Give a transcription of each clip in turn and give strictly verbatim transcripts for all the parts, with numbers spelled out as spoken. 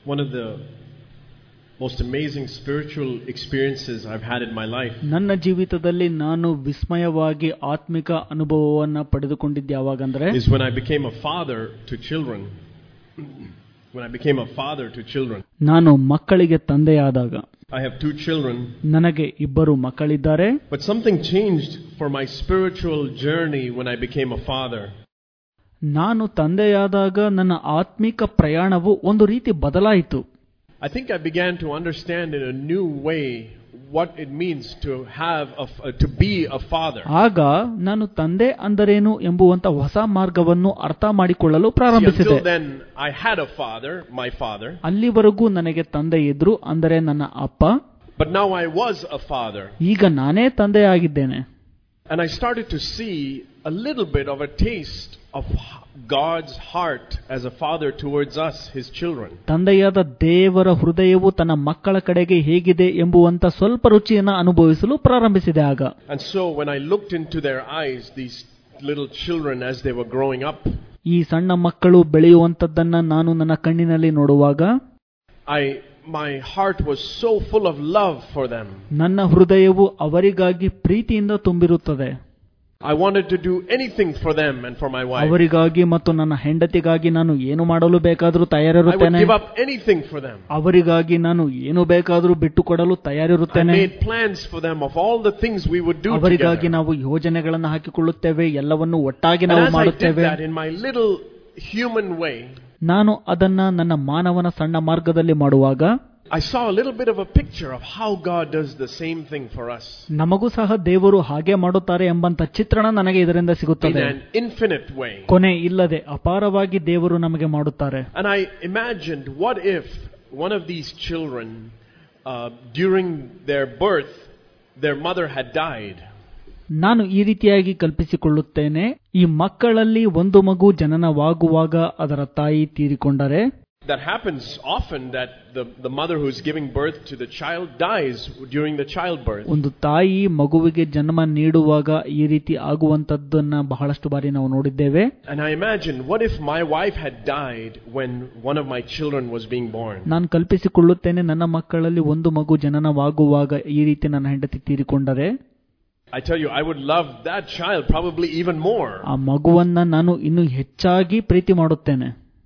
One of the most amazing spiritual experiences I've had in my life ನನ್ನ ಜೀವಿತದಲ್ಲಿ ನಾನು ವಿಸ್ಮಯವಾಗಿ ಆತ್ಮಿಕ ಅನುಭವವನ್ನು ಪಡೆದುಕೊಂಡಿದ್ದೆ ಯಾವಾಗಂದ್ರೆ is when I became a father to children. When I became a father to children. ನಾನು ಮಕ್ಕಳಿಗೆ ತಂದೆಯಾದಾಗ. I have two children. ನನಗೆ ಇಬ್ಬರು ಮಕ್ಕಳಿದ್ದಾರೆ. But something changed for my spiritual journey when I became a father. ನಾನು ತಂದೆಯಾದಾಗ ನನ್ನ ಆತ್ಮಿಕ ಪ್ರಯಾಣವು ಒಂದು ರೀತಿ ಬದಲಾಯಿತು. I think I began to understand in a new way what it means to have a, uh, to be a father. ಆಗ ನಾನು ತಂದೆ ಅಂದರೇನು ಎಂಬುವಂತ ಹೊಸ ಮಾರ್ಗವನ್ನು ಅರ್ಥ ಮಾಡಿಕೊಳ್ಳಲು ಪ್ರಾರಂಭಿಸಿದೆ. Until then I had a father, my father. ಅಲ್ಲಿವರೆಗೂ ನನಗೆ ತಂದೆ ಇದ್ರು, ಅಂದರೆ ನನ್ನ ಅಪ್ಪ. But now I was a father. ಈಗ ನಾನೇ ತಂದೆಯಾಗಿದ್ದೇನೆ. And I started to see a little bit of a taste of God's heart as a father towards us, his children. ತಂದೆಯಾದ ದೇವರ ಹೃದಯವು ತನ್ನ ಮಕ್ಕಳ ಕಡೆಗೆ ಹೇಗಿದೆ ಎಂಬುವಂತ ಸ್ವಲ್ಪ ರುಚಿಯನ್ನು ಅನುಭವಿಸಲು ಪ್ರಾರಂಭಿಸಿದೆ ಆಗ. And so when I looked into their eyes, these little children as they were growing up, ಈ ಸಣ್ಣ ಮಕ್ಕಳು ಬೆಳೆಯುವಂತದ್ದನ್ನ ನಾನು ನನ್ನ ಕಣ್ಣಿನಲ್ಲಿ ನೋಡುವಾಗ I my heart was so full of love for them. ನನ್ನ ಹೃದಯವು ಅವರಿಗಾಗಿ ಪ್ರೀತಿಯಿಂದ ತುಂಬಿರುತ್ತದೆ. I wanted to do anything for them and for my wife. ಅವರಿಗಾಗಿ ಮತ್ತು ನನ್ನ ಹೆಂಡತಿಗಾಗಿ ನಾನು ಏನು ಮಾಡಲು ಬೇಕಾದರೂ ತಯಾರಿರುತ್ತೇನೆ. I would give up anything for them. ಅವರಿಗಾಗಿ ನಾನು ಏನು ಬೇಕಾದರೂ ಬಿಟ್ಟು ಕೊಡಲು ತಯಾರಿರುತ್ತೇನೆ. I made plans for them of all the things we would do together. ಅವರಿಗಾಗಿ ನಾವು ಯೋಜನೆಗಳನ್ನು ಹಾಕಿಕೊಳ್ಳುತ್ತೇವೆ, ಎಲ್ಲವನ್ನು ಒಟ್ಟಾಗಿ ನಾವು ಮಾಡುತ್ತೇವೆ. And as I did that in my little human way, ನಾನು ಅದನ್ನ ನನ್ನ ಮಾನವನ ಸಣ್ಣ ಮಾರ್ಗದಲ್ಲಿ ಮಾಡುವಾಗ I saw a little bit of a picture of how God does the same thing for us. ನಮಗೂ ಸಹ ದೇವರು ಹಾಗೆ ಮಾಡುತ್ತಾರೆ ಎಂಬಂತ ಚಿತ್ರಣ ನನಗೆ ಇದರಿಂದ ಸಿಗುತ್ತದೆ. In an infinite way. ಕೊನೆ ಇಲ್ಲದೆ ಅಪಾರವಾಗಿ ದೇವರು ನಮಗೆ ಮಾಡುತ್ತಾರೆ. And I imagined, what if one of these children uh, during their birth their mother had died? ನಾನು ಈ ರೀತಿಯಾಗಿ ಕಲ್ಪಿಸಿಕೊಳ್ಳುತ್ತೇನೆ, ಈ ಮಕ್ಕಳಲ್ಲಿ ಒಂದು ಮಗು ಜನನವಾಗುವಾಗ ಅದರ ತಾಯಿ ತೀರಿಕೊಂಡರೆ. That happens often, that the, the mother who is giving birth to the child dies during the childbirth. ಒಂದು ತಾಯಿ ಮಗುವಿಗೆ ಜನ್ಮ ನೀಡುವಾಗ ಈ ರೀತಿ ಆಗುವಂತದ್ದನ್ನ ಬಹಳಷ್ಟು ಬಾರಿ ನಾವು ನೋಡಿದ್ದೇವೆ. And I imagine, what if my wife had died when one of my children was being born? ನಾನು ಕಲ್ಪಿಸಿಕೊಳ್ಳುತ್ತೇನೆ, ನನ್ನ ಮಕ್ಕಳಲ್ಲಿ ಒಂದು ಮಗು ಜನನವಾಗುವಾಗ ಈ ರೀತಿ ನನ್ನ ಹೆಂಡತಿ ತೀರಿಕೊಂಡರೆ. I tell you, I would love that child probably even more. ಆ ಮಗುವನ್ನ ನಾನು ಇನ್ನು ಹೆಚ್ಚಾಗಿ ಪ್ರೀತಿ ಮಾಡುತ್ತೇನೆ.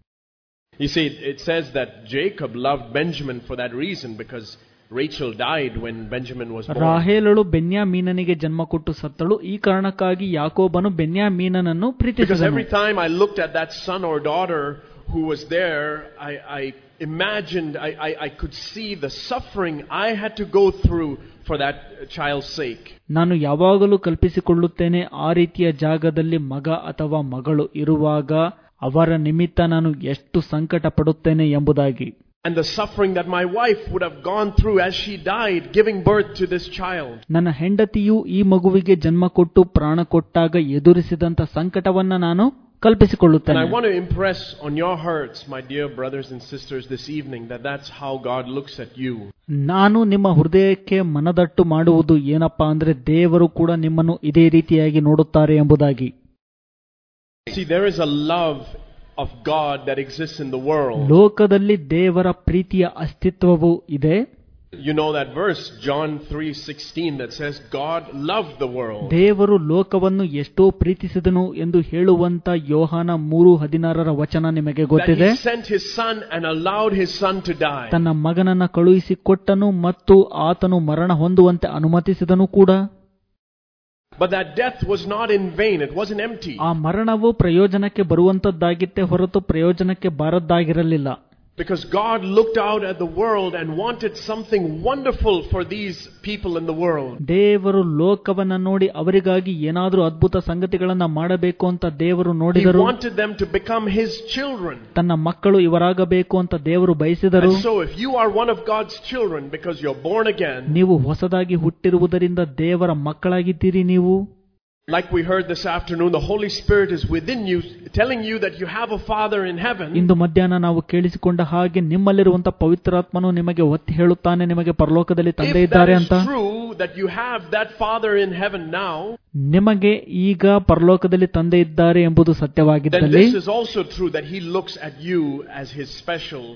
You see, it says that Jacob loved Benjamin for that reason, because Rachel died when Benjamin was born. ರಾಹೇಲಳು ಬೆನ್ಯಾಮೀನನಿಗೆ ಜನ್ಮ ಕೊಟ್ಟು ಸತ್ತಳು, ಈ ಕಾರಣಕ್ಕಾಗಿ ಯಾಕೋಬನು ಬೆನ್ಯಾಮೀನನನ್ನು ಪ್ರೀತಿಸಿದನು. Because every time I looked at that son or daughter who was there, I, I imagined, I, I, I could see the suffering I had to go through for that child's sake. ನಾನು ಯಾವಾಗಲೂ ಕಲ್ಪಿಸಿಕೊಳ್ಳುತ್ತೇನೆ, ಆ ರೀತಿಯ ಜಾಗದಲ್ಲಿ ಮಗ ಅಥವಾ ಮಗಳು ಇರುವಾಗ ಅವರ ನಿಮಿತ್ತ ನಾನು ಎಷ್ಟು ಸಂಕಟ ಪಡುತ್ತೇನೆ ಎಂಬುದಾಗಿ. And the suffering that my wife would have gone through as she died giving birth to this child. ನನ್ನ ಹೆಂಡತಿಯು ಈ ಮಗುವಿಗೆ ಜನ್ಮ ಕೊಟ್ಟು ಪ್ರಾಣ ಕೊಟ್ಟಾಗ ಎದುರಿಸಿದಂತ ಸಂಕಟವನ್ನ ನಾನು ಕಲ್ಪಿಸಿಕೊಳ್ಳುತ್ತೇನೆ. And I want to impress on your hearts, my dear brothers and sisters, this evening, that that's how God looks at you. ನಾನು ನಿಮ್ಮ ಹೃದಯಕ್ಕೆ ಮನದಟ್ಟು ಮಾಡುವುದು ಏನಪ್ಪಾ ಅಂದ್ರೆ, ದೇವರು ಕೂಡ ನಿಮ್ಮನ್ನು ಇದೇ ರೀತಿಯಾಗಿ ನೋಡುತ್ತಾರೆ ಎಂಬುದಾಗಿ. See, there is a love of God that exists in the world. ಲೋಕದಲ್ಲಿ ದೇವರ ಪ್ರೀತಿಯ ಅಸ್ತಿತ್ವವು ಇದೆ. You know that verse, John three sixteen, that says God loved the world. ದೇವರು ಲೋಕವನ್ನು ಎಷ್ಟೋ ಪ್ರೀತಿಸಿದನು ಎಂದು ಹೇಳುವಂತ ಯೋಹಾನ ಮೂರು ಹದಿನಾರರ ವಚನ ನಿಮಗೆ ಗೊತ್ತಿದೆ. That he sent his son and allowed his son to die. ತನ್ನ ಮಗನನ್ನ ಕಳುಹಿಸಿ ಕೊಟ್ಟನು ಮತ್ತು ಆತನು ಮರಣ ಹೊಂದುವಂತೆ ಅನುಮತಿಸಿದನು ಕೂಡ. But that death was not in vain, it wasn't empty. ಆ ಮರಣವು ಪ್ರಯೋಜನಕ್ಕೆ ಬರುವಂತದ್ದಾಗಿತ್ತೆ ಹೊರತು ಪ್ರಯೋಜನಕ್ಕೆ ಬಾರದ್ದಾಗಿರಲಿಲ್ಲ. Because God looked out at the world and wanted something wonderful for these people in the world. ದೇವರು ಲೋಕವನ್ನ ನೋಡಿ ಅವರಿಗಾಗಿ ಏನಾದರೂ ಅದ್ಭುತ ಸಂಗತಿಗಳನ್ನ ಮಾಡಬೇಕು ಅಂತ ದೇವರು ನೋಡಿದರು. He wanted them to become his children. ತನ್ನ ಮಕ್ಕಳು ಇವರಾಗಬೇಕು ಅಂತ ದೇವರು ಬಯಸಿದರು. And so if you are one of God's children because you're born again, ನೀವು ಹೊಸದಾಗಿ ಹುಟ್ಟಿರುವುದರಿಂದ ದೇವರ ಮಕ್ಕಳಾಗಿದ್ದೀರಿ. ನೀವು, like we heard this afternoon, the Holy Spirit is within you, telling you that you have a Father in heaven. ಇಂದು ಮಧ್ಯಾಹ್ನ ನಾವು ಕೇಳಿಸಿಕೊಂಡ ಹಾಗೆ ನಿಮ್ಮಲ್ಲಿರುವಂತ ಪವಿತ್ರಾತ್ಮನು ನಿಮಗೆ ಒತ್ತಿ ಹೇಳುತ್ತಾನೆ, ನಿಮಗೆ ಪರಲೋಕದಲ್ಲಿ ತಂದೆ ಇದ್ದಾರೆ ಅಂತ. If that is true, that you have that Father in heaven now, ನಿಮಗೆ ಈಗ ಪರಲೋಕದಲ್ಲಿ ತಂದೆ ಇದ್ದಾರೆ ಎಂಬುದು ಸತ್ಯವಾಗಿದ್ದಲ್ಲಿ, then this is also true, that He looks at you as His special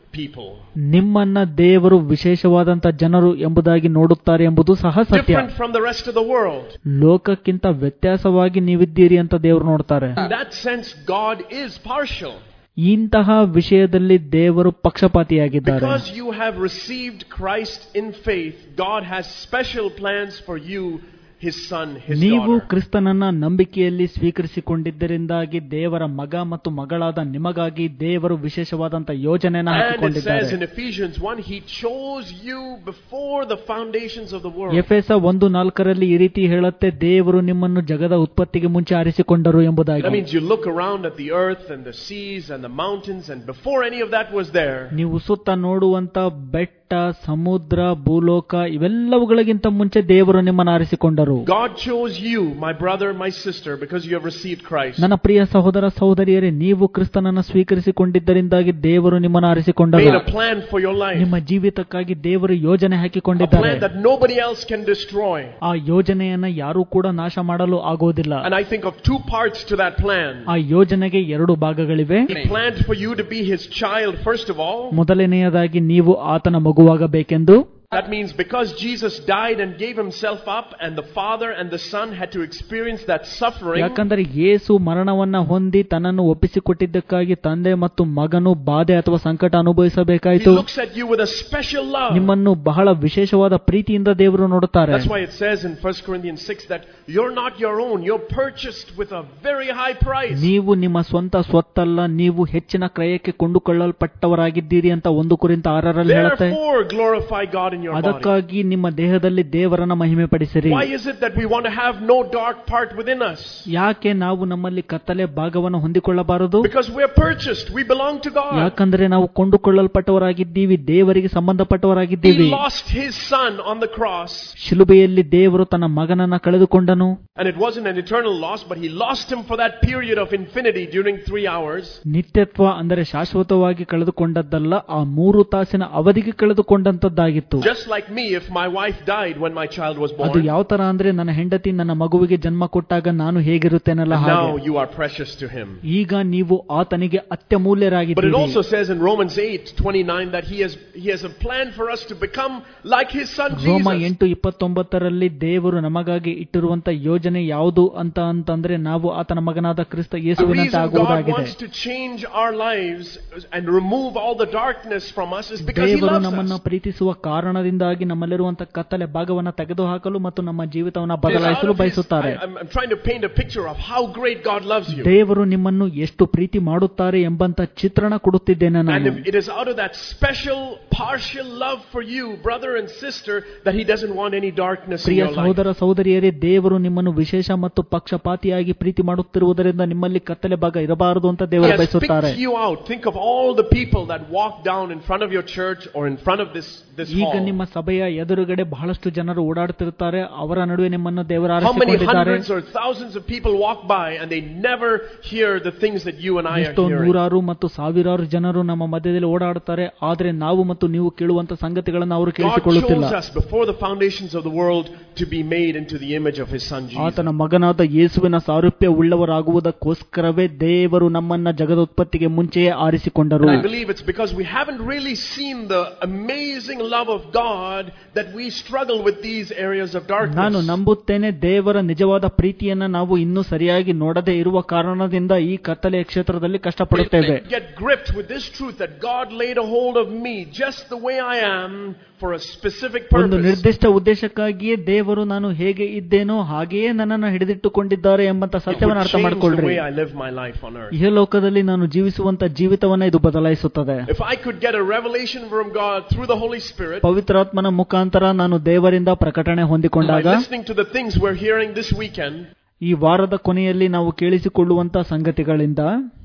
people. ನಿಮ್ಮನ್ನ ದೇವರು ವಿಶೇಷವಾದಂತ ಜನರು ಎಂಬುದಾಗಿ ನೋಡುತ್ತಾರೆ ಎಂಬುದು ಸಹ ಸತ್ಯ. Different from the rest of the world. ಲೋಕಕ್ಕಿಂತ ವ್ಯತ್ಯಾಸವಾಗಿ ನೀವಿದ್ದೀರಿ ಅಂತ ದೇವರು ನೋಡ್ತಾರೆ. In that sense, God is partial. ಇಂತಹ ವಿಷಯದಲ್ಲಿ ದೇವರು ಪಕ್ಷಪಾತಿಯಾಗಿದ್ದಾರೆ. Because you have received Christ in faith, God has special plans for you, His son, His ನೀವು daughter. ಕ್ರಿಸ್ತನನ್ನ ನಂಬಿಕೆಯಲ್ಲಿ ಸ್ವೀಕರಿಸಿಕೊಂಡಿದ್ದರಿಂದಾಗಿ ದೇವರ ಮಗ ಮತ್ತು ಮಗಳಾದ ನಿಮಗಾಗಿ ದೇವರು ವಿಶೇಷವಾದಂತ ಯೋಜನೆಯನ್ನು And it ಹಾಕಿಕೊಂಡಿದ್ದಾರೆ. says in Ephesians one, He chose you before the foundations of the world. ಎಫೆಸ ಒಂದು ನಾಲ್ಕರಲ್ಲಿ ಈ ರೀತಿ ಹೇಳುತ್ತೆ, ದೇವರು ನಿಮ್ಮನ್ನು ಜಗದ ಉತ್ಪತ್ತಿಗೆ ಮುಂಚೆ ಆರಿಸಿಕೊಂಡರು ಎಂಬುದಾಗಿ. That means you look around at the earth and the seas and the mountains, and before any of that was there, ನೀವು ಸುತ್ತ ನೋಡುವಂತ ಬೆಟ್ಟ, ಸಮುದ್ರ, ಭೂಲೋಕ ಇವೆಲ್ಲವುಗಳಿಗಿಂತ ಮುಂಚೆ ದೇವರು ನಿಮ್ಮನ್ನು ಆರಿಸಿಕೊಂಡರು. God chose you, my brother, my sister, because you have received Christ. ನನ್ನ ಪ್ರಿಯ ಸಹೋದರ ಸಹೋದರಿಯರೇ, ನೀವು ಕ್ರಿಸ್ತನನ್ನು ಸ್ವೀಕರಿಸಿಕೊಂಡಿದ್ದರಿಂದಾಗಿ ದೇವರು ನಿಮ್ಮನ್ನು ಆರಿಸಿಕೊಂಡರು. Made a plan for your life. ನಿಮ್ಮ ಜೀವಿತಕ್ಕಾಗಿ ದೇವರು ಯೋಜನೆ A ಹಾಕಿಕೊಂಡಿದ್ದಾರೆ. plan that nobody else can destroy. ಆ ಯೋಜನೆಯನ್ನ ಯಾರೂ ಕೂಡ ನಾಶ ಮಾಡಲು ಆಗೋದಿಲ್ಲ. And I think of two parts to that plan. ಆ ಯೋಜನೆಗೆ ಎರಡು ಭಾಗಗಳಿವೆ. He planned for you to be His child, first of all. ಮೊದಲನೆಯದಾಗಿ ನೀವು ಆತನ ಮಗುವಾಗಬೇಕೆಂದು. That means because Jesus died and gave Himself up, and the Father and the Son had to experience that suffering. ಯಾಕಂದರೆ ಯೇಸು ಮರಣವನ್ನ ಹೊಂದಿ ತನ್ನನ್ನು ಒಪ್ಪಿಸಿಕೊಟ್ಟಿದ್ದಕ್ಕಾಗಿ ತಂದೆ ಮತ್ತು ಮಗನು ಬಾಧೆ ಅಥವಾ ಸಂಕಟ ಅನುಭವಿಸಬೇಕಾಯಿತು. He looks at you with a special love. ನಿಮ್ಮನ್ನು ಬಹಳ ವಿಶೇಷವಾದ ಪ್ರೀತಿಯಿಂದ ದೇವರು ನೋಡುತ್ತಾರೆ. That's why it says in First Corinthians six that you're not your own, you're purchased with a very high price. ನೀವು ನಿಮ್ಮ ಸ್ವಂತ ಸ್ವತ್ತಲ್ಲ, ನೀವು ಹೆಚ್ಚಿನ ಕ್ರಯಕ್ಕೆ ಕೊಂಡುಕೊಳ್ಳಲ್ಪಟ್ಟವರಾಗಿದ್ದೀರಿ ಅಂತ ಒಂದು ಕೊರಿಂಥ ಆರರಲ್ಲಿ ಹೇಳುತ್ತೆ. Therefore glorify God in your body. ಅದಕ್ಕಾಗಿ ನಿಮ್ಮ ದೇಹದಲ್ಲಿ ದೇವರನ್ನ ಮಹಿಮೆ ಪಡಿಸಿರಿ. Why is it that we want to have no dark part within us? ಯಾಕೆ ನಾವು ನಮ್ಮಲ್ಲಿ ಕತ್ತಲೆ ಭಾಗವನ್ನು ಹೊಂದಿಕೊಳ್ಳಬಾರದು? Because we are purchased, we belong to God. ಯಾಕಂದ್ರೆ ನಾವು ಕೊಂಡುಕೊಳ್ಳಲ್ಪಟ್ಟವರಾಗಿದ್ದೀವಿ, ದೇವರಿಗೆ ಸಂಬಂಧಪಟ್ಟವರಾಗಿದ್ದೀವಿ. He lost His son on the cross. ಶಿಲುಬೆಯಲ್ಲಿ ದೇವರು ತನ್ನ ಮಗನನ್ನ ಕಳೆದುಕೊಂಡನು. And it wasn't an eternal loss, but He lost him for that period of infinity during three hours. ನಿತ್ಯತ್ವ ಅಂದರೆ ಶಾಶ್ವತವಾಗಿ ಕಳೆದುಕೊಂಡದ್ದಲ್ಲ, ಆ ಮೂರು ತಾಸಿನ ಅವಧಿಗೆ ಕಳೆದುಕೊಂಡಂತದ್ದಾಗಿತ್ತು. Just like me, if my wife died when my child was born. ಅದು ಯಾವ ತರ ಅಂದ್ರೆ ನನ್ನ ಹೆಂಡತಿ ನನ್ನ ಮಗುವಿಗೆ ಜನ್ಮ ಕೊಟ್ಟಾಗ ನಾನು ಹೇಗಿರುತ್ತೇನಲ್ಲ ಹಾಗೆ. Now you are precious to Him. ಈಗ ನೀವು ಆತನಿಗೆ ಅತ್ಯಮೂಲ್ಯರಾಗಿದ್ದೀರಿ. But it also says in Romans eight twenty-nine that He has He has a plan for us to become like His son Jesus. ರೋಮ ಎಂಟು ಇಪ್ಪತ್ತೊಂಬತ್ತರಲ್ಲಿ ದೇವರು ನಮಗಾಗಿ ಇಟ್ಟಿರುವಂತ ಯೋಜನೆ ಯಾವುದು ಅಂತ ಅಂತಂದ್ರೆ ನಾವು ಆತನ ಮಗನಾದ ಕ್ರಿಸ್ತ ಯೇಸುವಿನಂತೆ ಆಗುವುದಾಗಿದೆ. God wants to change our lives and remove all the darkness from us is because He ದೇವರು loves ನಮ್ಮನ್ನು us. ಪ್ರೀತಿಸುವ ಕಾರಣದಿಂದಾಗಿ ನಮ್ಮಲ್ಲಿರುವಂತಹ ಕತ್ತಲೆ ಭಾಗವನ್ನು ತೆಗೆದುಹಾಕಲು ಮತ್ತು ನಮ್ಮ ಜೀವಿತವನ್ನು ಬದಲಾಯಿಸಲು ಬಯಸುತ್ತಾರೆ. I'm trying to paint a picture of how great God loves you. ದೇವರು ನಿಮ್ಮನ್ನು ಎಷ್ಟು ಪ್ರೀತಿ ಮಾಡುತ್ತಾರೆ ಎಂಬಂತ ಚಿತ್ರಣ ಕೊಡುತ್ತಿದ್ದೇನೆ ನಾನು. And it is out of that special partial love for you, brother and sister, that He doesn't want any darkness in Priya your life. ಸಹೋದರ ಸಹೋದರಿಯರೇ, ದೇವರು ನಿಮ್ಮನ್ನು ವಿಶೇಷ ಮತ್ತು ಪಕ್ಷಪಾತಿಯಾಗಿ ಪ್ರೀತಿ ಮಾಡುತ್ತಿರುವುದರಿಂದ ನಿಮ್ಮಲ್ಲಿ ಕತ್ತಲೆ ಭಾಗ ಇರಬಾರದು ಅಂತ ದೇವರು He has ಬಯಸುತ್ತಾರೆ. picked you out. Think of all the people that walk down in front of your church or in front of this this ಈಗ hall. ನಿಮ್ಮ ಸಭೆಯ ಎದುರುಗಡೆ ಬಹಳಷ್ಟು ಜನರು ಓಡಾಡುತ್ತಿರುತ್ತಾರೆ, ಅವರ ನಡುವೆ ನಿಮ್ಮನ್ನು ದೇವರು How many ಆರಿಸಿಕೊಂಡಿದ್ದಾರೆ. hundreds or thousands of people walk by and they never hear the things that you and I are ಎಷ್ಟೋ hearing. ನೂರಾರು ಮತ್ತು ಸಾವಿರಾರು ಜನರು ನಮ್ಮ ಮಧ್ಯದಲ್ಲಿ ಓಡಾಡುತ್ತಾರೆ, ಆದರೆ ನಾವು ಮತ್ತು ನೀವು ಕೇಳುವಂತ ಸಂಗತಿಗಳನ್ನು ಅವರು God ಕೇಳಿಸಿಕೊಳ್ಳುತ್ತಿಲ್ಲ. chose us before the foundations of the world to be made into the image of His son Jesus. ಆತನ ಮಗನಾದ ಯೇಸುವಿನ ಸಾರೂಪ್ಯ ಉಳ್ಳವರಾಗುವುದಕ್ಕೋಸ್ಕರವೇ ದೇವರು ನಮ್ಮನ್ನ ಜಗದೋತ್ಪತ್ತಿಗೆ ಮುಂಚೆಯೇ ಆರಿಸಿಕೊಂಡರು. And I believe it's because we haven't really seen the amazing love of God that we struggle with these areas of darkness. ನಾನು ನಂಬುತ್ತೇನೆ, ದೇವರ ನಿಜವಾದ ಪ್ರೀತಿಯನ್ನ ನಾವು ಇನ್ನೂ ಸರಿಯಾಗಿ ನೋಡದೇ ಇರುವ ಕಾರಣದಿಂದ ಈ ಕತ್ತಲೆಯ ಕ್ಷೇತ್ರದಲ್ಲಿ ಕಷ್ಟಪಡುತ್ತೇವೆ. We get gripped with this truth that God laid a hold of me just the way I am for a specific ಒಂದು purpose. ನಿರ್ದಿಷ್ಟ ಉದ್ದೇಶಕ್ಕಾಗಿಯೇ ದೇವರು ನಾನು ಹೇಗೆ ಇದ್ದೇನೋ ಹಾಗೆಯೇ ನನ್ನನ್ನು ಹಿಡಿದಿಟ್ಟುಕೊಂಡಿದ್ದಾರೆ ಎಂಬಂತ ಸತ್ಯವನ್ನು ಅರ್ಥ ಮಾಡಿಕೊಳ್ಳ್ರಿ. The way I live my life on earth. ಈ ಲೋಕದಲ್ಲಿ ನಾನು ಜೀವಿಸುವಂತ ಜೀವಿತವನ್ನ ಇದು ಬದಲಾಯಿಸುತ್ತದೆ. If I could get a revelation from God through the Holy Spirit, ಪವಿತ್ರಾತ್ಮನ ಮುಖಾಂತರ ನಾನು ದೇವರಿಂದ ಪ್ರಕಟಣೆ ಹೊಂದಿಕೊಂಡಾಗ, by listening to the things we're hearing this weekend, ಈ ವಾರದ ಕೊನೆಯಲ್ಲಿ ನಾವು ಕೇಳಿಸಿಕೊಳ್ಳುವಂತ ಸಂಗತಿಗಳಿಂದ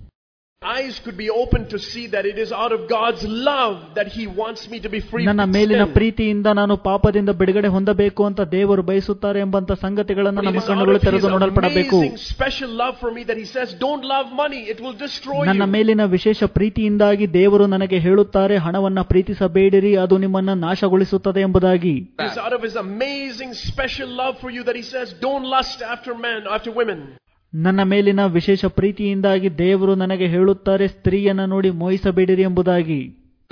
eyes could be open to see that it is out of God's love that He wants me to be free ನನ್ನ from ಮೇಲಿನ sin. ಪ್ರೀತಿಯಿಂದ ನಾನು ಪಾಪದಿಂದ ಬಿಡುಗಡೆ ಹೊಂದಬೇಕು ಅಂತ ದೇವರು ಬಯಸುತ್ತಾರೆ ಎಂಬಂತ ಸಂಗತಿಗಳನ್ನು But it ನಮ್ಮ is out ಕಣ್ಣುಗಳು of ತೆರೆದು His ನೋಡಲ್ಪಡಬೇಕು. amazing special love for me that He says, don't love money, it will destroy ನನ್ನ you. ಮೇಲಿನ ವಿಶೇಷ ಪ್ರೀತಿಯಿಂದಾಗಿ ದೇವರು ನನಗೆ ಹೇಳುತ್ತಾರೆ, ಹಣವನ್ನ ಪ್ರೀತಿಸಬೇಡಿರಿ, ಅದು ನಿಮ್ಮನ್ನ ನಾಶಗೊಳಿಸುತ್ತದೆ ಎಂಬುದಾಗಿ. It is out of His amazing special love for you that He says, don't lust after men, after women. ನನ್ನ ಮೇಲಿನ ವಿಶೇಷ ಪ್ರೀತಿಯಿಂದಾಗಿ ದೇವರು ನನಗೆ ಹೇಳುತ್ತಾರೆ, ಸ್ತ್ರೀಯನ್ನ ನೋಡಿ ಮೋಹಿಸಬೇಡಿರಿ ಎಂಬುದಾಗಿ.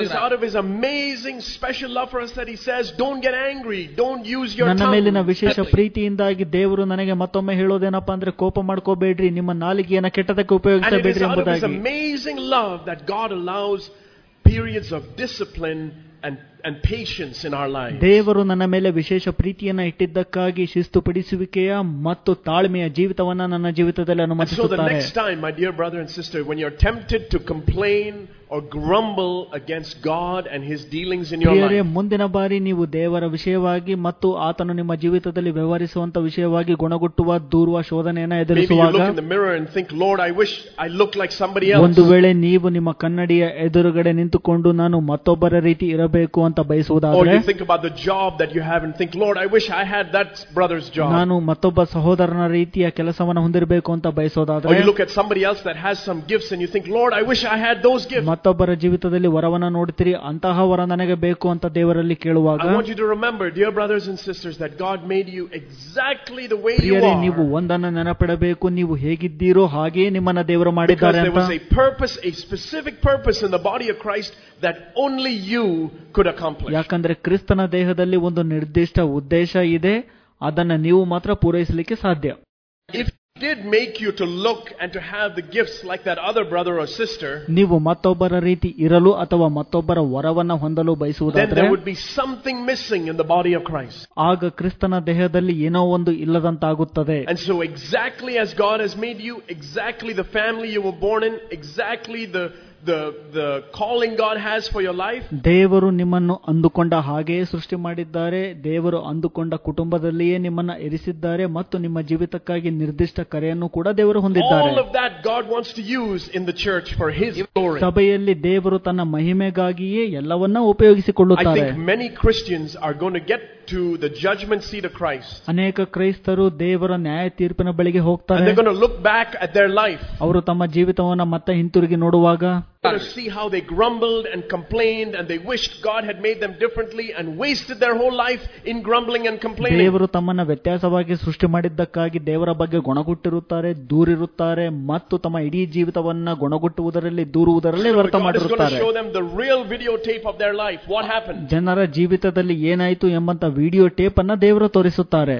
It's out of his amazing special love for us that he says, don't get angry, don't use your ನನ್ನ tongue. ಮೇಲಿನ ವಿಶೇಷ ಪ್ರೀತಿಯಿಂದಾಗಿ ದೇವರು ನನಗೆ ಮತ್ತೊಮ್ಮೆ ಹೇಳೋದೇನಪ್ಪ ಅಂದ್ರೆ ಕೋಪ ಮಾಡ್ಕೋಬೇಡ್ರಿ, ನಿಮ್ಮ ನಾಲಿಗೆಯನ್ನ ಕೆಟ್ಟದಕ್ಕೆ And it is ಉಪಯೋಗಿಸಬೇಡ್ರಿ out of his ಎಂಬುದಾಗಿ. amazing love that God allows periods of discipline and and patience in our lives. ದೇವರು ನನ್ನ ಮೇಲೆ ವಿಶೇಷ ಪ್ರೀತಿಯನ್ನ ಇಟ್ಟಿದ್ದಕ್ಕಾಗಿ ಶಿಸ್ತುಪಡಿಸುವಿಕೆಯ ಮತ್ತು ತಾಳ್ಮೆಯ ಜೀವಿತವನ್ನ ನನ್ನ ಜೀವಿತದಲ್ಲಿ And so the ಅನುಮತಿಸುತ್ತಾರೆ. next time, my dear brother and sister, when you're tempted to complain or grumble against God and his dealings in your ಪ್ರಿಯರೇ, life, ಮುಂದಿನ ಬಾರಿ ನೀವು ದೇವರ ವಿಷಯವಾಗಿ ಮತ್ತು ಆತನು ನಿಮ್ಮ ಜೀವಿತದಲ್ಲಿ ವ್ಯವಹರಿಸುವಂತ ವಿಷಯವಾಗಿ ಗುಣಗುಟ್ಟುವ ದೂರುವ ಶೋಧನೆಯನ್ನ maybe you ಎದುರಿಸುವಾಗ look in the mirror and think, Lord, I wish I looked like somebody else. ಒಂದು ವೇಳೆ ನೀವು ನಿಮ್ಮ ಕನ್ನಡಿಯ ಎದುರುಗಡೆ ನಿಂತುಕೊಂಡು ನಾನು ಮತ್ತೊಬ್ಬರ ರೀತಿ ಇರಬೇಕು ಅಂತ Or ಬಯಸುವುದಾದರೆ, you think about the job that you have and think, Lord, I wish I had that brother's job. ನಾನು ಮತ್ತೊಬ್ಬ ಸಹೋದರನ ರೀತಿಯ ಕೆಲಸವನ್ನು ಹೊಂದಿರಬೇಕು ಅಂತ Or ಬಯಸೋದಾದ್ರೆ, you look at somebody else that has some gifts and you think, Lord, I wish I had those gifts. ಮತ್ತೊಬ್ಬರ ಜೀವಿತದಲ್ಲಿ ವರವನ್ನ ನೋಡ್ತೀರಿ, ಅಂತಹ ವರ ನನಗೆ ಬೇಕು ಅಂತ ದೇವರಲ್ಲಿ ಕೇಳುವಾಗ, I want you to remember, dear brothers and sisters, that God made you exactly the way you ಪ್ರಿಯರೇ, ನೀವು are. ಒಂದನ್ನು ನೆನಪಿಡಬೇಕು, ನೀವು ಹೇಗಿದ್ದೀರೋ ಹಾಗೆಯೇ ನಿಮ್ಮನ್ನ ದೇವರು Because ಮಾಡಿದ್ದಾರೆ there ಅಂತ. was a purpose, a specific purpose in the body of Christ that only you could accomplish. ಯಾಕಂದ್ರೆ ಕ್ರಿಸ್ತನ ದೇಹದಲ್ಲಿ ಒಂದು ನಿರ್ದಿಷ್ಟ ಉದ್ದೇಶ ಇದೆ, ಅದನ್ನ ನೀವು ಮಾತ್ರ ಪೂರೈಸಲಿಕ್ಕೆ ಸಾಧ್ಯ. If He did make you to look and to have the gifts like that other brother or sister, ನೀವು ಮತ್ತೊಬ್ಬರ ರೀತಿ ಇರಲು ಅಥವಾ ಮತ್ತೊಬ್ಬರ ವರವನ್ನ ಹೊಂದಲು then ಬಯಸುವುದಾದ್ರೆ, there would be something missing in the body of Christ. ಆಗ ಕ್ರಿಸ್ತನ ದೇಹದಲ್ಲಿ ಏನೋ ಒಂದು ಇಲ್ಲದಂತಾಗುತ್ತದೆ. And so exactly as God has made you, exactly the family you were born in, exactly the the the calling God has for your life, ದೇವರು ನಿಮ್ಮನ್ನು ಅಂದುಕೊಂಡ ಹಾಗೆಯೇ ಸೃಷ್ಟಿ ಮಾಡಿದ್ದಾರೆ, ದೇವರು ಅಂದುಕೊಂಡ ಕುಟುಂಬದಲ್ಲಿಯೇ ನಿಮ್ಮನ್ನ ಇರಿಸಿದ್ದಾರೆ ಮತ್ತು ನಿಮ್ಮ ಜೀವಿತಕ್ಕಾಗಿ ನಿರ್ದಿಷ್ಟ ಕರೆಯನ್ನು ಕೂಡ ದೇವರು ಹೊಂದಿದ್ದಾರೆ. all of that God wants to use in the church for His glory. ಸಭೆಯಲ್ಲಿ ದೇವರು ತನ್ನ ಮಹಿಮೆಗಾಗಿಯೇ ಎಲ್ಲವನ್ನ I ಉಪಯೋಗಿಸಿಕೊಳ್ಳುತ್ತಾರೆ. think many Christians are going to get to the judgment seat of Christ. ಅನೇಕ ಕ್ರೈಸ್ತರು ದೇವರ ನ್ಯಾಯ ತೀರ್ಪಿನ ಬಳಿಗೆ And ಹೋಗ್ತಾರೆ. they're going to look back at their life. ಅವರು ತಮ್ಮ ಜೀವಿತವನ್ನ ಮತ್ತೆ ಹಿಂತಿರುಗಿ ನೋಡುವಾಗ, They're going to see how they grumbled and complained and they wished God had made them differently and wasted their whole life in grumbling and complaining. ದೇವರು ತಮ್ಮನ್ನ ವ್ಯತ್ಯಾಸವಾಗಿ ಸೃಷ್ಟಿ ಮಾಡಿದ್ದಕ್ಕಾಗಿ ದೇವರ ಬಗ್ಗೆ ಗುಣಗುಟ್ಟಿರುತ್ತಾರೆ, ದೂರಿರುತ್ತಾರೆ ಮತ್ತು ತಮ್ಮ ಇಡೀ ಜೀವಿತವನ್ನ ಗುಣಗುಟ್ಟುವುದರಲ್ಲಿ ದೂರುವುದರಲ್ಲಿ ವ್ಯರ್ಥ God is going to ಮಾಡಿರುತ್ತಾರೆ. show them the real videotape of their life. What happened? ಜನರ ಜೀವಿತದಲ್ಲಿ ಏನಾಯಿತು ಎಂಬಂತ ವಿಡಿಯೋ ಟೇಪ್ ಅನ್ನ ದೇವರು ತೋರಿಸುತ್ತಾರೆ.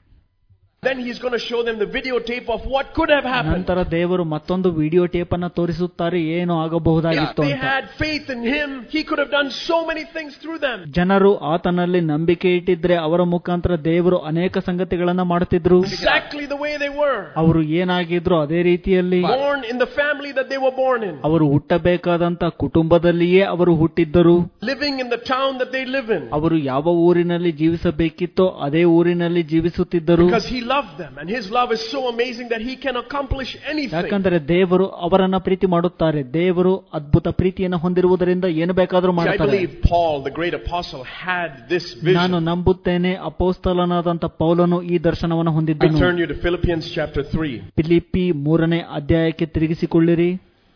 Then He's going to show them the videotape of what could have happened. ನಂತರ ದೇವರು ಮತ್ತೊಂದು ವಿಡಿಯೋ ಟೇಪ್ ಅನ್ನ ತೋರಿಸುತ್ತಾರೆ, ಏನು If ಆಗಬಹುದಾಗಿತ್ತು they ಅಂತ. had faith in Him, He could have done so many things through them. ಜನರು ಆತನಲ್ಲಿ ನಂಬಿಕೆ ಇಟ್ಟಿದ್ರೆ ಅವರ ಮುಖಾಂತರ ದೇವರು ಅನೇಕ ಸಂಗತಿಗಳನ್ನ ಮಾಡುತ್ತಿದ್ರು. Exactly the way they were. ಅವರು ಏನಾಗಿದ್ರು ಅದೇ ರೀತಿಯಲ್ಲಿ, Born in the family that they were born in. ಅವರು ಹುಟ್ಟಬೇಕಾದಂತ ಕುಟುಂಬದಲ್ಲಿಯೇ ಅವರು ಹುಟ್ಟಿದ್ದರು. Living in the town that they live in. ಅವರು ಯಾವ ಊರಿನಲ್ಲಿ ಜೀವಿಸಬೇಕಿತ್ತೋ ಅದೇ ಊರಿನಲ್ಲಿ ಜೀವಿಸುತ್ತಿದ್ದರು. Because He loved them and His love is so amazing that He can accomplish anything. ಯಾಕಂದರೆ ದೇವರು ಅವರನ್ನ ಪ್ರೀತಿ ಮಾಡುತ್ತಾರೆ. ದೇವರು ಅದ್ಭುತ ಪ್ರೀತಿಯನ್ನು ಹೊಂದಿರುವುದರಿಂದ ಏನು ಬೇಕಾದರೂ See, I ಮಾಡುತ್ತಾರೆ. believe Paul, the great apostle, had this ನಾನು vision. ನಂಬುತ್ತೇನೆ ಅಪೊಸ್ತಲನಾದಂತ ಪೌಲನು ಈ ದರ್ಶನವನ್ನು I ಹೊಂದಿದ್ದನು. turn you to Philippians chapter three. Philippi ಮೂರನೇ ಅಧ್ಯಾಯಕ್ಕೆ ತಿರುಗಿಸಿಕೊಳ್ಳಿರಿ.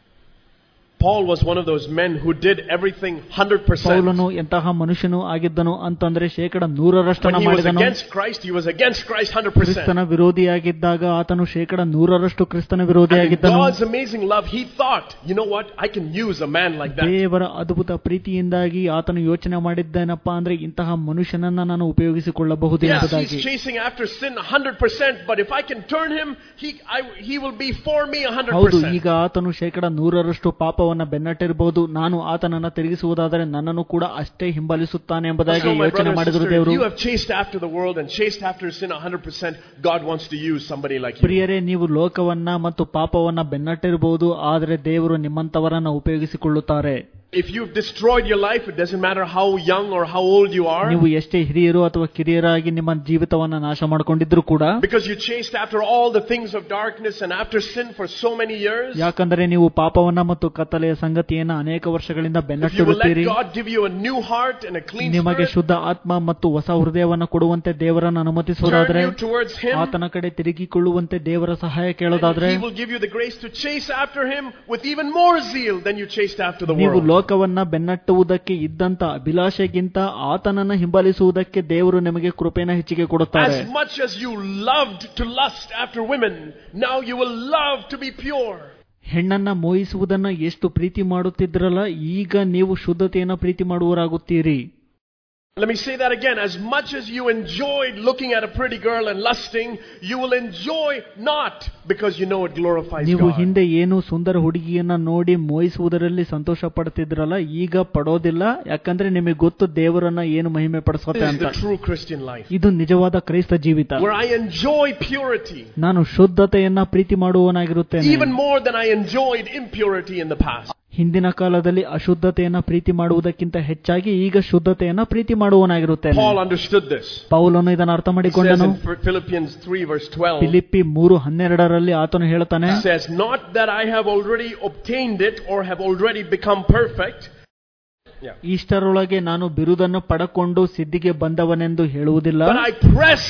Paul was one of those men who did everything one hundred percent. ಪೌಲನು ಎಂತಹ ಮನುಷ್ಯನು ಆಗಿದ್ದನು ಅಂತಂದ್ರೆ ಶೇಕಡ ನೂರರಷ್ಟನ್ನ When he was ಮಾಡಿದನು. against Christ, he was against Christ one hundred percent. ಕ್ರಿಸ್ತನ ವಿರೋಧಿಯಾಗಿದ್ದಾಗ ಆತನು ಶೇಕಡ ನೂರರಷ್ಟು ಕ್ರಿಸ್ತನ And in ವಿರೋಧಿಯಾಗಿದ್ದನು. God's amazing love, he thought, you know what, I can use a man like that. ದೇವರ ಅದ್ಭುತ ಪ್ರೀತಿಯಿಂದಾಗಿ ಆತನು ಯೋಚನೆ ಮಾಡಿದ್ದೇನಪ್ಪಾ ಅಂದ್ರೆ ಇಂತಹ ಮನುಷ್ಯನನ್ನ ನಾನು ಉಪಯೋಗಿಸಿಕೊಳ್ಳಬಹುದು Yes, ಎಂಬುದಾಗಿ. he's chasing after sin one hundred percent, but if I can turn him, he, I, he will be for me one hundred ಹೌದು, percent. ಈಗ ಆತನು ಶೇಕಡ ನೂರರಷ್ಟು ಪಾಪವನ್ನ ಬೆನ್ನಟ್ಟಿರಬಹುದು, ನಾನು ಆತನನ್ನ ತಿರುಗಿಸುವುದಾದರೆ ನನ್ನನ್ನು ಕೂಡ ಅಷ್ಟೇ ಹಿಂಬಾಲಿಸುತ್ತಾನೆ ಎಂಬುದಾಗಿ So, my ಯೋಚನೆ brother and ಮಾಡಿದರು sister, ದೇವರು. you have chased after the world and chased after sin one hundred percent. God wants to use somebody like you. ಪ್ರಿಯರೇ, ನೀವು ಲೋಕವನ್ನ ಮತ್ತು ಪಾಪವನ್ನ ಬೆನ್ನಟ್ಟಿರಬಹುದು, ಆದರೆ ದೇವರು ನಿಮ್ಮಂತವರನ್ನ ಉಪಯೋಗಿಸಿಕೊಳ್ಳುತ್ತಾರೆ. If you've destroyed your life, it doesn't matter how young or how old you are. ನೀವು ಎಷ್ಟೇ ಹಿರಿಯರು ಅಥವಾ ಕಿರಿಯರಾಗಿ ನಿಮ್ಮ ಜೀವಿತವನ್ನ ನಾಶ ಮಾಡಿಕೊಂಡಿದ್ರು ಕೂಡ, Because you chased after all the things of darkness and after sin for so many years. ಯಾಕಂದರೆ ನೀವು ಪಾಪವನ್ನ ಮತ್ತು ಕತ್ತಲೆಯ ಸಂಗತಿಯನ್ನ ಅನೇಕ ವರ್ಷಗಳಿಂದ If you will let ಬೆನ್ನಟ್ಟಿರುತ್ತೀರಿ. God give you a new heart and a clean ನಿಮಗೆ spirit, ಶುದ್ಧ ಆತ್ಮ ಮತ್ತು ಹೊಸ ಹೃದಯವನ್ನ ಕೊಡುವಂತೆ ದೇವರನ್ನು ಅನುಮತಿಸುವುದಾದ್ರೆ, turn you towards Him, ಆತನ ಕಡೆ ತಿರುಗಿಕೊಳ್ಳುವಂತೆ ದೇವರ ಸಹಾಯ ಕೇಳೋದಾದ್ರೆ, He will give you the grace to chase after Him with even more zeal than you chased after the ನೀವು world. ಲೋಕವನ್ನ ಬೆನ್ನಟ್ಟುವುದಕ್ಕೆ ಇದ್ದಂತ ಅಭಿಲಾಷೆಗಿಂತ ಆತನನ್ನ ಹಿಂಬಾಲಿಸುವುದಕ್ಕೆ ದೇವರು ನಿಮಗೆ ಕೃಪೆನ ಹೆಚ್ಚಿಗೆ ಕೊಡುತ್ತಾರೆ. As much as you loved to lust after women, now you will love to be pure. ಹೆಣ್ಣನ್ನ ಮೋಹಿಸುವುದನ್ನ ಎಷ್ಟು ಪ್ರೀತಿ ಮಾಡುತ್ತಿದ್ರಲ್ಲ, ಈಗ ನೀವು ಶುದ್ಧತೆಯನ್ನ ಪ್ರೀತಿ ಮಾಡುವವರಾಗುತ್ತೀರಿ. Let me say that again. As much as you enjoyed looking at a pretty girl and lusting, you will enjoy not because you know it glorifies God. ನೀವು ಹಿಂದೆ ಏನು ಸುಂದರ ಹುಡುಗಿಯನ್ನ ನೋಡಿ ಮೋಹಿಸುವುದರಲ್ಲಿ ಸಂತೋಷ ಪಡ್ತಿದ್ರಲ್ಲ, ಈಗ ಪಡೋದಿಲ್ಲ, ಯಾಕಂದ್ರೆ ನಿಮಗೆ ಗೊತ್ತು ದೇವರನ್ನ ಏನು ಮಹಿಮೆ ಪಡಿಸುತ್ತೆ ಅಂತ. This is the true Christian life. ಇದು ನಿಜವಾದ ಕ್ರೈಸ್ತ ಜೀವಿತ. Where I enjoy purity. ನಾನು ಶುದ್ಧತೆಯನ್ನ ಪ್ರೀತಿ ಮಾಡುವವನಾಗಿರುತ್ತೇನೆ. Even more than I enjoyed impurity in the past. ಹಿಂದಿನ ಕಾಲದಲ್ಲಿ ಅಶುದ್ಧತೆಯನ್ನ ಪ್ರೀತಿ ಮಾಡುವುದಕ್ಕಿಂತ ಹೆಚ್ಚಾಗಿ ಈಗ ಶುದ್ಧತೆಯನ್ನ ಪ್ರೀತಿ ಮಾಡುವವನಾಗಿರುತ್ತೇನೆ. Paul understood this. ಪೌಲನು ಇದನ್ನು ಅರ್ಥ ಮಾಡಿಕೊಂಡನು. Philippians three verse twelve. Philippi ಮೂರು ಹನ್ನೆರಡರಲ್ಲಿ ಆತನು ಹೇಳುತ್ತಾನೆ, says not that I have already obtained it or have already become perfect. ಇಷ್ಟರೊಳಗೆ ನಾನು ಬಿರುದನ್ನು ಪಡಕೊಂಡು ಸಿದ್ಧಿಗೆ ಬಂದವನೆಂದು ಹೇಳುವುದಿಲ್ಲ. But I press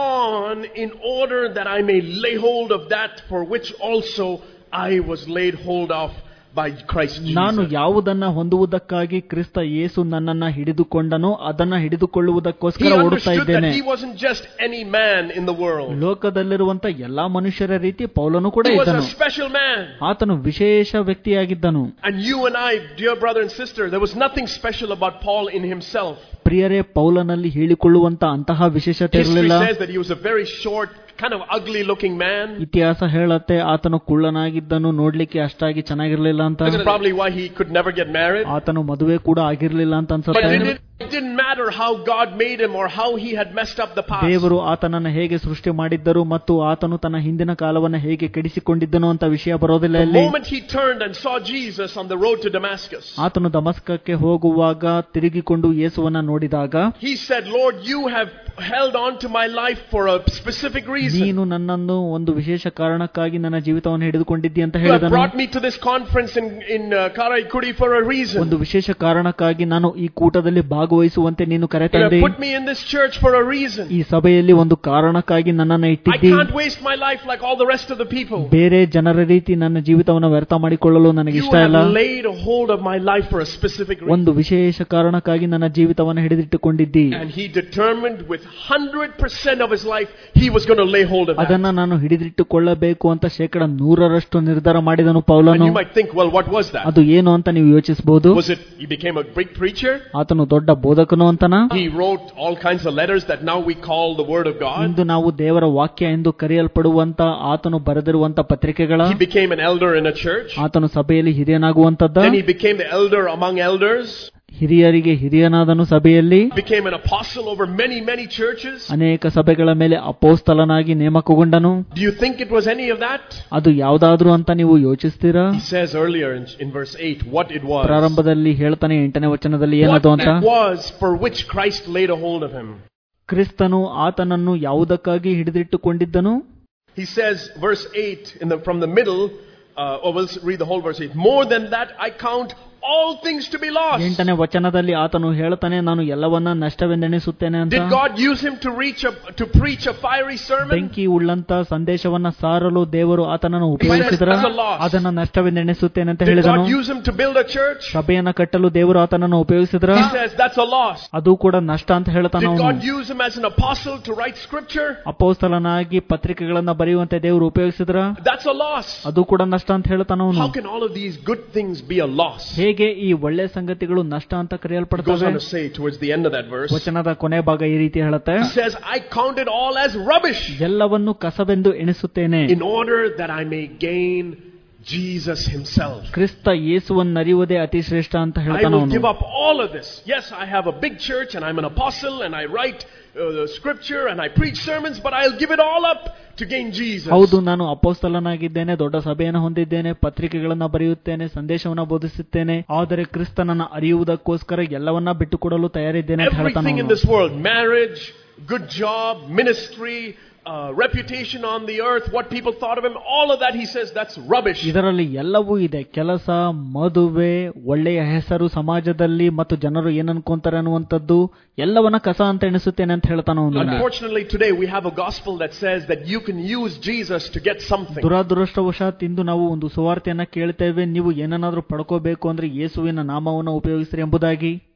on in order that I may lay hold of that for which also I was laid hold of by Christ Jesus. ನಾನು ಯಾವುದನ್ನ ಹೊಂದುವುದಕ್ಕಾಗಿ ಕ್ರಿಸ್ತ ಯೇಸು ನನ್ನನ್ನ ಹಿಡಿದುಕೊಂಡನೋ ಅದನ್ನ ಹಿಡಿದುಕೊಳ್ಳುವುದಕ್ಕೋಸ್ಕರ ಓಡುತ್ತಾ ಇದ್ದೇನೆ. He wasn't just any man in the world. ಲೋಕದಲ್ಲಿರುವಂತ ಎಲ್ಲಾ ಮನುಷ್ಯರ ರೀತಿ ಪೌಲನು ಕೂಡ ಇದ್ದನು. He was a special man. ಆತನು ವಿಶೇಷ ವ್ಯಕ್ತಿಯಾಗಿದ್ದನು. And you and I, dear brother and sister, there was nothing special about Paul in himself. ಪ್ರಿಯರೇ, ಪೌಲನಲ್ಲಿ ಹೇಳಿಕೊಳ್ಳುವಂತ ಅಂತಹ ವಿಶೇಷತೆ ಇರಲಿಲ್ಲ. History says that he was a very short, kind of ugly looking man. ಇತಿಹಾಸ ಹೇಳುತ್ತೆ ಆತನು ಕುಳ್ಳನಾಗಿದ್ದನು, ನೋಡ್ಲಿಕ್ಕೆ ಅಷ್ಟಾಗಿ ಚೆನ್ನಾಗಿರ್ಲಿಲ್ಲ ಅಂತ. That's probably why he could never get married. ಆತನು ಮದುವೆ ಕೂಡ ಆಗಿರ್ಲಿಲ್ಲ ಅಂತ ಅನ್ಸುತ್ತೆ. It didn't matter how God made him or how he had messed up the past. ದೇವರು ಆತನನ್ನ ಹೇಗೆ ಸೃಷ್ಟಿ ಮಾಡಿದ್ದರು ಮತ್ತು ಆತನು ತನ್ನ ಹಿಂದಿನ ಕಾಲವನ್ನ ಹೇಗೆ ಕೆಡಿಸಿಕೊಂಡಿದ್ದನು ಅಂತ ವಿಷಯ ಬರೋದಿಲ್ಲ. The moment he turned and saw Jesus on the road to Damascus, ಆತನು ದಮಸ್ಕಕ್ಕೆ ಹೋಗುವಾಗ ತಿರುಗಿಕೊಂಡು ಯೇಸುವನ್ನ ನೋಡಿದಾಗ, he said, Lord, you have held on to my life for a specific reason. ನೀನು ನನ್ನನ್ನು ಒಂದು ವಿಶೇಷ ಕಾರಣಕ್ಕಾಗಿ ನನ್ನ ಜೀವಿತವನ್ನು ಹಿಡಿದುಕೊಂಡಿದ್ದಿ ಅಂತ ಹೇಳಿದನು. You brought me to this conference in in uh, Karaikudi for a reason. ಒಂದು ವಿಶೇಷ ಕಾರಣಕ್ಕಾಗಿ ನಾನು ಈ ಕೂಟದಲ್ಲಿ ಭಾಗವಹಿಸುವಂತೆ ನೀನು ಕರೆತಂದೆ. You put me in this church for a reason. ಈ ಸಭೆಯಲ್ಲಿ ಒಂದು ಕಾರಣಕ್ಕಾಗಿ ನನ್ನನ್ನು ಇಟ್ಟಿದ್ದಿ. I can't waste my life like all the rest of the people. ಬೇರೆ ಜನರ ರೀತಿ ನನ್ನ ಜೀವಿತವನ್ನು ವ್ಯರ್ಥ ಮಾಡಿಕೊಳ್ಳಲು ನನಗೆ ಇಷ್ಟ ಇಲ್ಲ. You have laid hold of my life for a specific reason. ಒಂದು ವಿಶೇಷ ಕಾರಣಕ್ಕಾಗಿ ನನ್ನ ಜೀವಿತವನ್ನು ಹಿಡಿದಿಟ್ಟುಕೊಂಡಿದ್ದಿ. And he determined with one hundred percent of his life he was going to lay hold of that. ಅದನ್ನ ನಾನು ಹಿಡಿದಿಟ್ಟುಕೊಳ್ಳಬೇಕು ಅಂತ ಶೇಕಡ ನೂರರಷ್ಟು ನಿರ್ಧಾರ ಮಾಡಿದನು ಪೌಲನು. And you might think, well, what was that? ಅದು ಏನು ಅಂತ ನೀವು ಯೋಚಿಸಬಹುದು. Was it he became a big preacher? ಆತನು ದೊಡ್ಡ ಬೋಧಕನು ಅಂತನಾ? He wrote all kinds of letters that now we call the word of God. ಇಂದು ನಾವು ದೇವರ ವಾಕ್ಯ ಎಂದು ಕರೆಯಲ್ಪಡುವಂತ ಆತನು ಬರೆದಿರುವಂತ ಪತ್ರಿಕೆಗಳ. He became an elder in a church. ಆತನು ಸಭೆಯಲ್ಲಿ ಹಿರಿಯನಾಗುವಂತದ್ದ. Then he became the elder among elders. ಹಿರಿಯರಿಗೆ ಹಿರಿಯನಾದನು ಸಭೆಯಲ್ಲಿ. Became an apostle over many many churches. ಅನೇಕ ಸಭೆಗಳ ಮೇಲೆ ಅಪೊಸ್ತಲನಾಗಿ ನೇಮಕಗೊಂಡನು. Do you think it was any of that? ಅದು ಯಾವುದಾದ್ರೂ ಅಂತ ನೀವು ಯೋಚಿಸ್ತೀರಾ? He says earlier in, in verse eight what it was. ಪ್ರಾರಂಭದಲ್ಲಿ ಹೇಳ್ತಾನೆ ಎಂಟನೇ ವಚನದಲ್ಲಿ ಏನದು ಅಂತ. What it was for which Christ laid a hold of him. ಕ್ರಿಸ್ತನು ಆತನನ್ನು ಯಾವುದಕ್ಕಾಗಿ ಹಿಡಿದಿಟ್ಟುಕೊಂಡಿದ್ದನು? He says verse eight in the from the middle uh, or we'll read the whole verse eight. More than that I count all things to be lost. ಎಂಟನೇ ವಚನದಲ್ಲಿ ಆತನು ಹೇಳ್ತಾನೆ ನಾನು ಎಲ್ಲವನ್ನ ನಷ್ಟವೆಂದೆಣಿಸುತ್ತೇನೆ ಅಂತ. Did God use him to reach a, to preach a fiery sermon? ಬೆಂಕಿ ಉಳ್ಳಂತ ಸಂದೇಶವನ್ನ ಸಾರಲು ದೇವರು ಆತನನ್ನು ಉಪಯೋಗಿಸಿದರ ಅದನ್ನ ನಷ್ಟವೆಂದೆಣಿಸುತ್ತೇನೆ ಅಂತ ಹೇಳಿದನು. Did God use him to build a church? ಸಭೆಯನ್ನ ಕಟ್ಟಲು ದೇವರು ಆತನನ್ನು ಉಪಯೋಗಿಸಿದರ? He says that's a loss. ಅದು ಕೂಡ ನಷ್ಟ ಅಂತ ಹೇಳ್ತಾನೆ ಅವನು. Did God use him as an apostle to write scripture? ಅಪೊಸ್ತಲನಾಗಿ ಪತ್ರಿಕೆಗಳನ್ನ ಬರೆಯುವಂತೆ ದೇವರು ಉಪಯೋಗಿಸಿದರ? That's a loss. ಅದು ಕೂಡ ನಷ್ಟ ಅಂತ ಹೇಳ್ತಾನೆ ಅವನು. How can all of these good things be a loss? ಹೇಗೆ ಈ ಒಳ್ಳೆ ಸಂಗತಿಗಳು ನಷ್ಟ ಅಂತ ಕರೆಯಲ್ಪಡುತ್ತವೆ? ವಚನದ ಕೊನೆ ಭಾಗ ಈ ರೀತಿ ಹೇಳುತ್ತೆ. He says, I count it all as rubbish. ಎಲ್ಲವನ್ನು ಕಸವೆಂದು ಎಣಿಸುತ್ತೇನೆ. In order that I may gain Jesus himself. ಕ್ರಿಸ್ತ ಯೇಸುವನ್ನು ಅರಿಯುವುದೇ ಅತಿ ಶ್ರೇಷ್ಠ ಅಂತ ಹೇಳ್ತಾನೆ ಅವನು. I will give up all of this. Yes, I have a big church and I'm an apostle and I write uh, the scripture and I preach sermons, but I'll give it all up to gain Jesus. ಹೌದು, ನಾನು ಅಪೊಸ್ತಲನಾಗಿದ್ದೇನೆ, ದೊಡ್ಡ ಸಭೆಯನ್ನು ಹೊಂದಿದ್ದೇನೆ, ಪತ್ರಿಕೆಗಳನ್ನು ಬರೆಯುತ್ತೇನೆ, ಸಂದೇಶವನ್ನು ಬೋಧಿಸುತ್ತೇನೆ, ಆದರೆ ಕ್ರಿಸ್ತನನ್ನು ಅರಿಯುವುದಕ್ಕೋಸ್ಕರ ಎಲ್ಲವನ್ನ ಬಿಟ್ಟುಕೊಡಲು ತಯಾರಿದ್ದೇನೆ ಅಂತ ಹೇಳ್ತಾನೆ. Everything in this world, marriage, good job, ministry, Uh, reputation on the earth, what people thought of him, all of that he says that's rubbish. ಇದರಲ್ಲಿ ಎಲ್ಲವೂ ಇದೆ. ಕೆಲಸ, ಮದುವೆ, ಒಳ್ಳೆಯ ಹೆಸರು ಸಮಾಜದಲ್ಲಿ ಮತ್ತು ಜನರು ಏನನ್ಕೊಂತಾರೆ ಅನ್ನುವಂಥದ್ದು ಎಲ್ಲವನ್ನ ಕಸ ಅಂತ ಎಣಿಸುತ್ತೇನೆ ಅಂತ ಹೇಳ್ತಾನೆ ಅವನು. Unfortunately today we have a gospel that says that you can use Jesus to get something. ದುರದೃಷ್ಟವಶಾತ್ ಇಂದು ನಾವು ಒಂದು ಸುವಾರ್ತೆಯನ್ನ ಕೇಳ್ತೇವೆ, ನೀವು ಏನನ್ನಾದ್ರೂ ಪಡ್ಕೋಬೇಕು ಅಂದ್ರೆ ಯೇಸುವಿನ ನಾಮವನ್ನು ಉಪಯೋಗಿಸ್ರಿ ಎಂಬುದಾಗಿ.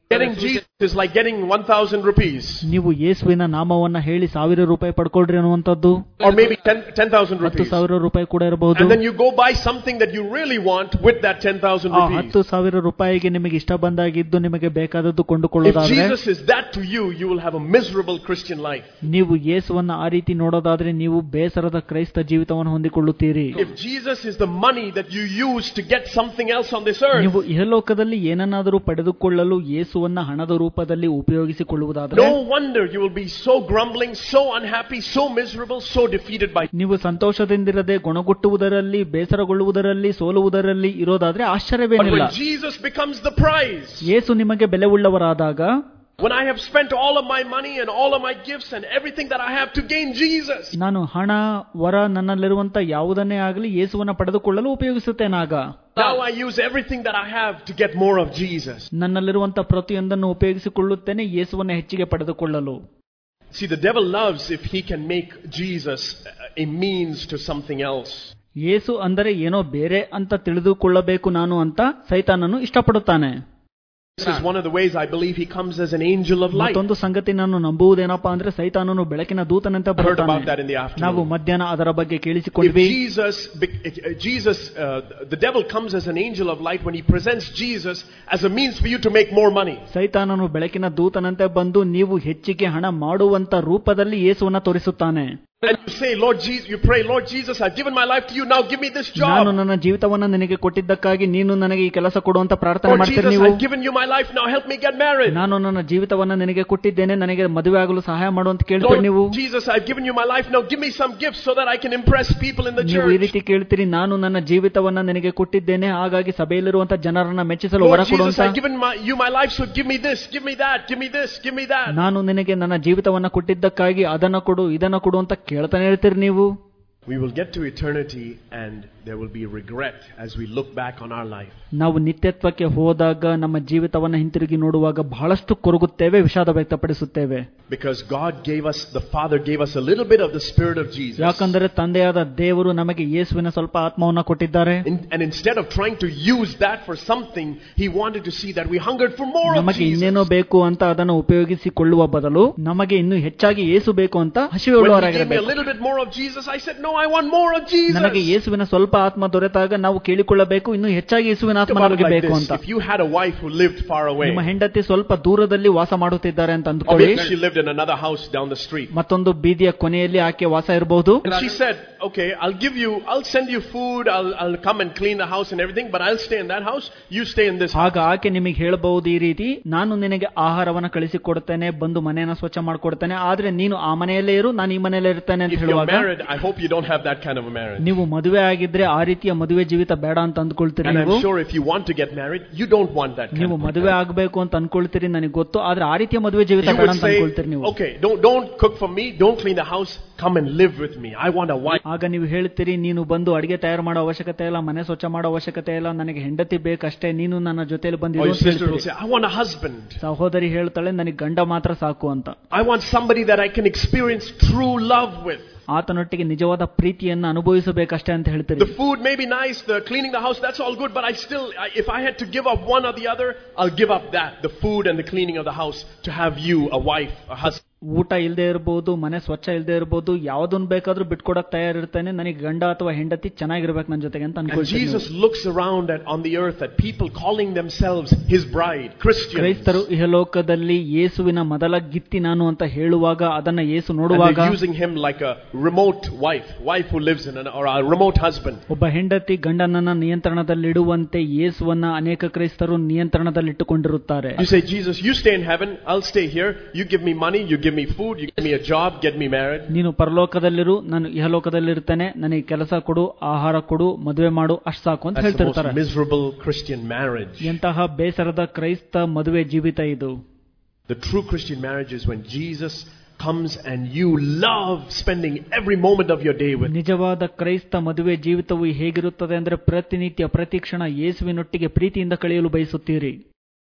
Getting Jesus is like getting one thousand rupees. ನೀವು ಯೇಸುವಿನ ನಾಮವನ್ನ ಹೇಳಿ ಸಾವಿರ ರೂಪಾಯಿ ಪಡ್ಕೊಳ್ರಿ ಅನ್ನುವಂಥದ್ದು, or maybe ten thousand ಹತ್ತು rupees. ಸಾವಿರ ರೂಪಾಯಿ ಕೂಡ ಇರಬಹುದು. And then you go buy something that you really want with that ten thousand ಆ rupees. ಹತ್ತು ಸಾವಿರ ರೂಪಾಯಿಗೆ ನಿಮಗೆ ಇಷ್ಟ ಬಂದಾಗಿದ್ದು ನಿಮಗೆ ಬೇಕಾದದ್ದು If ಕೊಂಡುಕೊಳ್ಳೋದಾದ್ರೆ, Jesus is that to you, you will have a miserable Christian life. ನೀವು ಯೇಸುವನ್ನ ಆ ರೀತಿ ನೋಡೋದಾದ್ರೆ ನೀವು ಬೇಸರದ ಕ್ರೈಸ್ತ ಜೀವಿತವನ್ನು ಹೊಂದಿಕೊಳ್ಳುತ್ತೀರಿ. If Jesus is the money that you use to get something else on this earth, ನೀವು ಇಹಲೋಕದಲ್ಲಿ ಏನನ್ನಾದರೂ ಪಡೆದುಕೊಳ್ಳಲು ಯೇಸುವನ್ನ ಹಣದ ರೂಪದಲ್ಲಿ ಉಪಯೋಗಿಸಿಕೊಳ್ಳುವುದಾದರೆ, no wonder you will be so grumbling, so unhappy, so miserable, so defeated by. ನೀವು ಸಂತೋಷದಿಂದಿರದೆ ಗುಣಗುಟ್ಟುವುದರಲ್ಲಿ, ಬೇಸರಗೊಳ್ಳುವುದರಲ್ಲಿ, ಸೋಲುವುದರಲ್ಲಿ ಇರೋದಾದ್ರೆ But ಆಶ್ಚರ್ಯವೇನಿಲ್ಲ. when Jesus becomes the prize, ಯೇಸು ನಿಮಗೆ ಬೆಲೆ ಉಳ್ಳವರಾದಾಗ, when I have spent all of my money and all of my gifts and everything that I have to gain Jesus, ನಾನು ಹಣ, ವರ, ನನ್ನಲ್ಲಿರುವಂತ ಯಾವುದನ್ನೇ ಆಗಲಿ ಯೇಸುವನ್ನ ಪಡೆದುಕೊಳ್ಳಲು ಉಪಯೋಗಿಸುತ್ತೇನಾಗ, now I use everything that I have to get more of Jesus. ನನ್ನಲ್ಲಿರುವಂತ ಪ್ರತಿಯೊಂದನ್ನು ಉಪಯೋಗಿಸಿಕೊಳ್ಳುತ್ತೇನೆ ಯೇಸುವನ್ನ ಹೆಚ್ಚಿಗೆ ಪಡೆದುಕೊಳ್ಳಲು. See, the devil loves if he can make Jesus a means to something else. ಯೇಸು ಅಂದರೆ ಏನೋ ಬೇರೆ ಅಂತ ತಿಳಿದುಕೊಳ್ಳಬೇಕು ನಾನು ಅಂತ ಸೈತಾನನು ಇಷ್ಟಪಡುತ್ತಾನೆ. This is one of the ways I believe he comes as an angel of light. ಮತ್ತೊಂದು ಸಂಗತಿ ನಾನು ನಂಬುವುದೇನಪ್ಪ ಅಂದ್ರೆ ಸೈತಾನನು ಬೆಳಕಿನ ದೂತನಂತೆ I heard about ಬರುತ್ತಾನೆ. that in the afternoon. ನಾವು ಮಧ್ಯಾಹ್ನ ಅದರ ಬಗ್ಗೆ If ಕೇಳಿಸಿಕೊಂಡ್ವಿ. Jesus, Jesus, uh, the devil comes as an angel of light when he presents Jesus as a means for you to make more money. ಸೈತಾನನು ಬೆಳಕಿನ ದೂತನಂತೆ ಬಂದು ನೀವು ಹೆಚ್ಚಿಗೆ ಹಣ ಮಾಡುವಂತ ರೂಪದಲ್ಲಿ ಯೇಸುವನ್ನ ತೋರಿಸುತ್ತಾನೆ. And you say, Lord Jesus, you pray, Lord Jesus, I've given my life to you, now give me this ನಾನು job. ನನ್ನ ಜೀವಿತವನ್ನ ನಿನಗೆ ಕೊಟ್ಟಿದ್ದಕ್ಕಾಗಿ ನೀನು ನನಗೆ ಈ ಕೆಲಸ ಕೊಡುವಂತ ಪ್ರಾರ್ಥನೆ Lord ಮಾಡ್ತೀರಿ Jesus, ನೀವು. I've given you my life, now help me get married. ನಾನು ನನ್ನ ಜೀವಿತವನ್ನ ನಿನಗೆ ಕೊಟ್ಟಿದ್ದೇನೆ, ನನಗೆ ಮದುವೆ ಆಗಲು ಸಹಾಯ ಮಾಡುವಂತ ಕೇಳ್ತೀರಿ ನೀವು. Lord Jesus, I've given you my life, now give me some gifts so that I can impress people in the ನೀವು ಈ church. ರೀತಿ ಕೇಳ್ತೀರಿ, ನಾನು ನನ್ನ ಜೀವಿತವನ್ನ ನಿನಗೆ ಕೊಟ್ಟಿದ್ದೇನೆ, ಹಾಗಾಗಿ ಸಭೆಯಲ್ಲಿರುವಂತ ಜನರನ್ನ ಮೆಚ್ಚಿಸಲು ವರ Lord Jesus, ಕೊಡುವಂತ. I've given my, you my life, so give me this, give me that, give me this, give me that. ನಾನು ನಿನಗೆ ನನ್ನ ಜೀವಿತವನ್ನ ಕೊಟ್ಟಿದ್ದಕ್ಕಾಗಿ ಅದನ್ನ ಕೊಡು, ಇದನ್ನ ಕೊಡು ಅಂತ ಕೇಳ್ತಾನೆ ಇರ್ತೀರಿ ನೀವು. We will get to eternity and there will be regret as we look back on our life. ನಾವು ನಿತ್ಯತ್ವಕ್ಕೆ ಹೋದಾಗ ನಮ್ಮ ಜೀವಿತವನ್ನ ಹಿಂತಿರುಗಿ ನೋಡುವಾಗ ಬಹಳಷ್ಟು ಕೊರಗುತ್ತೇವೆ, ವಿಷಾದ ವ್ಯಕ್ತಪಡಿಸುತ್ತೇವೆ. Because God gave us, the Father gave us a little bit of the Spirit of Jesus. ಯಾಕಂದರೆ ತಂದೆಯಾದ ದೇವರು ನಮಗೆ ಯೇಸುವಿನ ಸ್ವಲ್ಪ ಆತ್ಮವನ್ನ ಕೊಟ್ಟಿದ್ದಾರೆ. In, and instead of trying to use that for something, He wanted to see that we hungered for more of ನಮಗೆ Jesus. ಇನ್ನೇನೋ ಬೇಕು ಅಂತ ಅದನ್ನು ಉಪಯೋಗಿಸಿಕೊಳ್ಳುವ ಬದಲು ನಮಗೆ ಇನ್ನೂ ಹೆಚ್ಚಾಗಿ ಯೇಸು ಬೇಕು ಅಂತ When He gave me a ಹಸಿವೆಯುಳ್ಳವರಾಗಿರಬೇಕು. little bit more of Jesus, I said, no, I want more of Jesus. ನನಗೆ ಯೇಸುವಿನ ಸ್ವಲ್ಪ ಆತ್ಮ ದೊರೆತಾಗ ನಾವು ಕೇಳಿಕೊಳ್ಳಬೇಕು, ಇನ್ನೂ ಹೆಚ್ಚಾಗಿ ಯೇಸುವಿನ ಆತ್ಮ Think about it ನಮಗೆ like ಬೇಕು this. ಅಂತ. If you had a wife who lived far away, ನಿಮ್ಮ ಹೆಂಡತಿ ಸ್ವಲ್ಪ ದೂರದಲ್ಲಿ ವಾಸ ಮಾಡುತ್ತಿದ್ದಾರೆ ಅಂತ or ಅಂದುಕೊಳ್ಳಿ. maybe she lived in another house down the street, ಮತ್ತೊಂದು ಬೀದಿಯ ಕೊನೆಯಲ್ಲಿ ಆಕೆ ವಾಸ ಇರಬಹುದು. and she said, okay, I'll give you, I'll send you food, I'll, I'll come and clean the house and everything, but I'll stay in that house, you stay in this house. ಆಗ ಆಕೆ ನಿಮಗೆ ಹೇಳಬಹುದು ಈ ರೀತಿ, ನಾನು ನಿನಗೆ ಆಹಾರವನ್ನ ಕಳಿಸಿಕೊಡ್ತೇನೆ, ಬಂದು ಮನೆಯನ್ನ ಸ್ವಚ್ಛ ಮಾಡಿಕೊಡ್ತೇನೆ, ಆದ್ರೆ ನೀನು ಆ ಮನೆಯಲ್ಲೇ ಇರು, ನಾನು ಈ ಮನೆಯಲ್ಲೇ ಇರ್ತೇನೆ ಅಂತ If you're ಹೇಳುವಾಗ, married, I hope you don't have that kind of a marriage. ನೀವು ಮದುವೆ ಆಗಿದ್ರೆ ಆ ರೀತಿಯ ಮದುವೆ ಜೀವಿತ ಬೇಡ ಅಂತ ಅಂದ್ಕೊಳ್ತೀರಿ. And I'm ನೀವು sure if you want to get married, you don't want that kind ನೀವು of ಮದುವೆ ಆಗಬೇಕು ಅಂತ ಅನ್ಕೊಳ್ತೀರಿ, ನನಗೆ ಗೊತ್ತು, ಆದ್ರೆ ಆ ರೀತಿಯ ಮದುವೆ ಜೀವಿತ You ಬೇಡ would ಅಂತ say, ಅನ್ಕೊಳ್ತೀರಿ ನೀವು. okay, don't, don't cook for me, don't clean the house, come and live with me. I want a wife. ಆಗ ನೀವು ಹೇಳ್ತೀರಿ, ನೀನು ಬಂದು ಅಡಿಗೆ ತಯಾರು ಮಾಡೋ ಅವಶ್ಯಕತೆ ಇಲ್ಲ, ಮನೆ ಸ್ವಚ್ಛ ಮಾಡೋ ಅವಶ್ಯಕತೆ ಇಲ್ಲ, ನನಗೆ ಹೆಂಡತಿ ಬೇಕಷ್ಟೇ, ನೀನು ನನ್ನ ಜೊತೆಲಿ Or ಬಂದಿರು your ಅಂತ sister will ಹೇಳ್ತೀರಿ. say, I want a husband. ಸಹೋದರಿ ಹೇಳ್ತಾಳೆ, ನನಗೆ ಗಂಡ ಮಾತ್ರ ಸಾಕು ಅಂತ. I want somebody that I can experience true love with. ಆತನೊಟ್ಟಿಗೆ ನಿಜವಾದ ಪ್ರೀತಿಯನ್ನು ಅನುಭವಿಸಬೇಕಷ್ಟೇ ಅಂತ ಹೇಳ್ತೀರಿ. The food may be nice, the cleaning the house, that's all good, but I still, I, if I had to give up one or the other, I'll give up that, the food and the cleaning of the house, to have you, a wife, a husband. ಊಟ ಇಲ್ಲದೆ ಇರಬಹುದು, ಮನೆ ಸ್ವಚ್ಛ ಇಲ್ಲದೆ ಇರಬಹುದು, ಯಾವ್ದನ್ ಬೇಕಾದ್ರೂ ಬಿಟ್ಕೊಡಕ್ ತಯಾರಿರ್ತೇನೆ, ನನಗೆ ಗಂಡ ಅಥವಾ ಹೆಂಡತಿ ಚೆನ್ನಾಗಿರ್ಬೇಕು ನನ್ನ ಜೊತೆಗೆ ಅಂತ And ಅನ್ಕೊಳ್ತೀನಿ. Jesus looks around at, on the earth at people calling themselves His bride, Christians. ಕ್ರೈಸ್ತರು ಇಹಲೋಕದಲ್ಲಿ ಯೇಸುವಿನ ಮೊದಲ ಗಿತ್ತಿ ನಾನು ಅಂತ ಹೇಳುವಾಗ, ಅದನ್ನ ಯೇಸು And ನೋಡುವಾಗ, they're using Him like a remote wife, wife who lives in an, or a remote husband. ಒಬ್ಬ ಹೆಂಡತಿ ಗಂಡನನ್ನ ನಿಯಂತ್ರಣದಲ್ಲಿಡುವಂತೆ ಯೇಸುವನ್ನ ಅನೇಕ ಕ್ರೈಸ್ತರು ನಿಯಂತ್ರಣದಲ್ಲಿಟ್ಟುಕೊಂಡಿರುತ್ತಾರೆ. You say, Jesus, you stay in heaven, I'll stay here, you give me money, you give me food, you give me a job, get me married. ನೀನು ಪರಲೋಕದಲ್ಲಿರು, ನಾನು ಇಹಲೋಕದಲ್ಲಿರ್ತೇನೆ, ನನಗೆ ಕೆಲಸ ಕೊಡು, ಆಹಾರ ಕೊಡು, ಮದುವೆ ಮಾಡು, ಅಷ್ಟು ಸಾಕು ಅಂತ That's the most ಹೇಳ್ತಿರ್ತಾರೆ. miserable Christian marriage. ಎಂತಹ ಬೇಸರದ ಕ್ರೈಸ್ತ ಮದುವೆ ಜೀವಿತ ಇದು. The true Christian marriage is when Jesus comes and you love spending every moment of your day with Him. ನಿಜವಾದ ಕ್ರೈಸ್ತ ಮದುವೆ ಜೀವಿತವು ಹೇಗಿರುತ್ತದೆ ಅಂದ್ರೆ, ಪ್ರತಿನಿತ್ಯ ಪ್ರತಿ ಕ್ಷಣ ಯೇಸುವಿನೊಟ್ಟಿಗೆ ಪ್ರೀತಿಯಿಂದ ಕಳೆಯಲು ಬಯಸುತ್ತೀರಿ.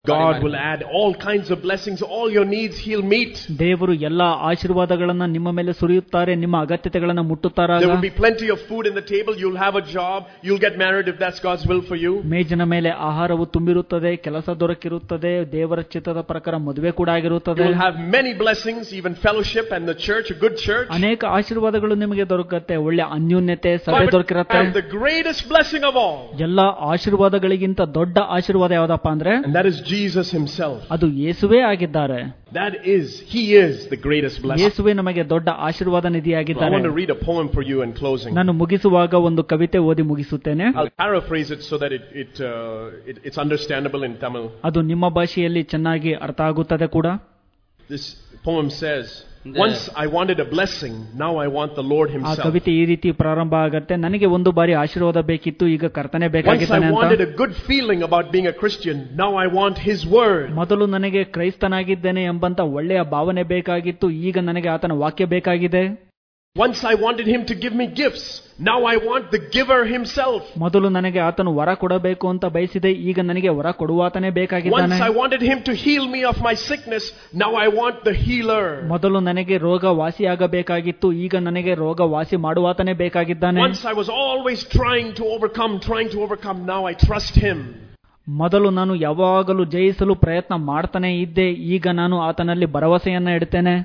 God will add all kinds of blessings, all your needs He'll meet. ದೇವರು ಎಲ್ಲಾ ಆಶೀರ್ವಾದಗಳನ್ನ ನಿಮ್ಮ ಮೇಲೆ ಸುರಿಯುತ್ತಾರೆ, ನಿಮ್ಮ ಅಗತ್ಯತೆಗಳನ್ನ ಮುಟ್ಟುತ್ತಾರೆ. There will be plenty of food in the table, you'll have a job, you'll get married if that's God's will for you. ಮೇಜಿನ ಮೇಲೆ ಆಹಾರವು ತುಂಬಿರುತ್ತದೆ, ಕೆಲಸ ದೊರಕಿರುತ್ತದೆ, ದೇವರ ಚಿತ್ತದ ಪ್ರಕಾರ ಮದುವೆ ಕೂಡ ಆಗಿರುತ್ತದೆ. You'll have many blessings, even fellowship and the church, a good church. ಅನೇಕ ಆಶೀರ್ವಾದಗಳು ನಿಮಗೆ ದೊರಕುತ್ತೆ, ಒಳ್ಳೆ ಅನ್ಯೋನ್ಯತೆ ಸಭೆ ದೊರಕಿರುತ್ತೆ. And the greatest blessing of all, ಎಲ್ಲಾ ಆಶೀರ್ವಾದಗಳಿಗಿಂತ ದೊಡ್ಡ ಆಶೀರ್ವಾದ ಯಾವುದಪ್ಪ ಅಂದ್ರೆ and that is Jesus Himself. ಅದು ಯೇಸುವೇ ಆಗಿದ್ದಾರೆ. That is, He is the greatest blessing. ಯೇಸುವೇ ನಮಗೆ ದೊಡ್ಡ ಆಶೀರ್ವಾದ I ನಿಧಿಯಾಗಿದ್ದಾರೆ. want to read a poem for you in closing. ನಾನು ಮುಗಿಸುವಾಗ ಒಂದು ಕವಿತೆ ಓದಿ ಮುಗಿಸುತ್ತೇನೆ. I'll paraphrase it so that it, it, uh, it it's understandable in Tamil. ಅದು ನಿಮ್ಮ ಭಾಷೆಯಲ್ಲಿ ಚೆನ್ನಾಗಿ ಅರ್ಥ ಆಗುತ್ತದೆ ಕೂಡ. This poem says, once I wanted a blessing, now I want the Lord ಆ Himself. ಕವಿತೆ ಈ ರೀತಿ ಪ್ರಾರಂಭ ಆಗುತ್ತೆ, ನನಗೆ ಒಂದು ಬಾರಿ ಆಶೀರ್ವಾದ ಬೇಕಿತ್ತು, ಈಗ ಕರ್ತನೆ Once I ಬೇಕಾಗಿದ್ದಾನೆ wanted ಅಂತ. a good feeling about being a Christian, now I want His word. ಮೊದಲು ನನಗೆ ಕ್ರೈಸ್ತನಾಗಿದ್ದೇನೆ ಎಂಬಂತ ಒಳ್ಳೆಯ ಭಾವನೆ ಬೇಕಾಗಿತ್ತು, ಈಗ ನನಗೆ ಆತನ ವಾಕ್ಯ ಬೇಕಾಗಿದೆ. Once I wanted Him to give me gifts, now I want the giver Himself. ಮೊದಲು ನನಗೆ ಆತನು ವರ ಕೊಡಬೇಕು ಅಂತ ಬಯಸಿದೆ, ಈಗ ನನಗೆ ವರ ಕೊಡುವಾತನೇ ಬೇಕಾಗಿದ್ದಾನೆ. Once I wanted Him to heal me of my sickness, now I want the healer. ಮೊದಲು ನನಗೆ ರೋಗ ವಾಸಿಯಾಗಬೇಕಾಗಿತ್ತು, ಈಗ ನನಗೆ ರೋಗ ವಾಸಿ ಮಾಡುವಾತನೇ ಬೇಕಾಗಿದ್ದಾನೆ. Once I was always trying to overcome, trying to overcome, now I trust Him. ಮೊದಲು ನಾನು ಯಾವಾಗಲೂ ಜಯಿಸಲು ಪ್ರಯತ್ನ ಮಾಡ್ತಾನೆ ಇದ್ದೆ, ಈಗ ನಾನು ಆತನಲ್ಲಿ ಭರವಸೆಯನ್ನ ಇಡ್ತೇನೆ.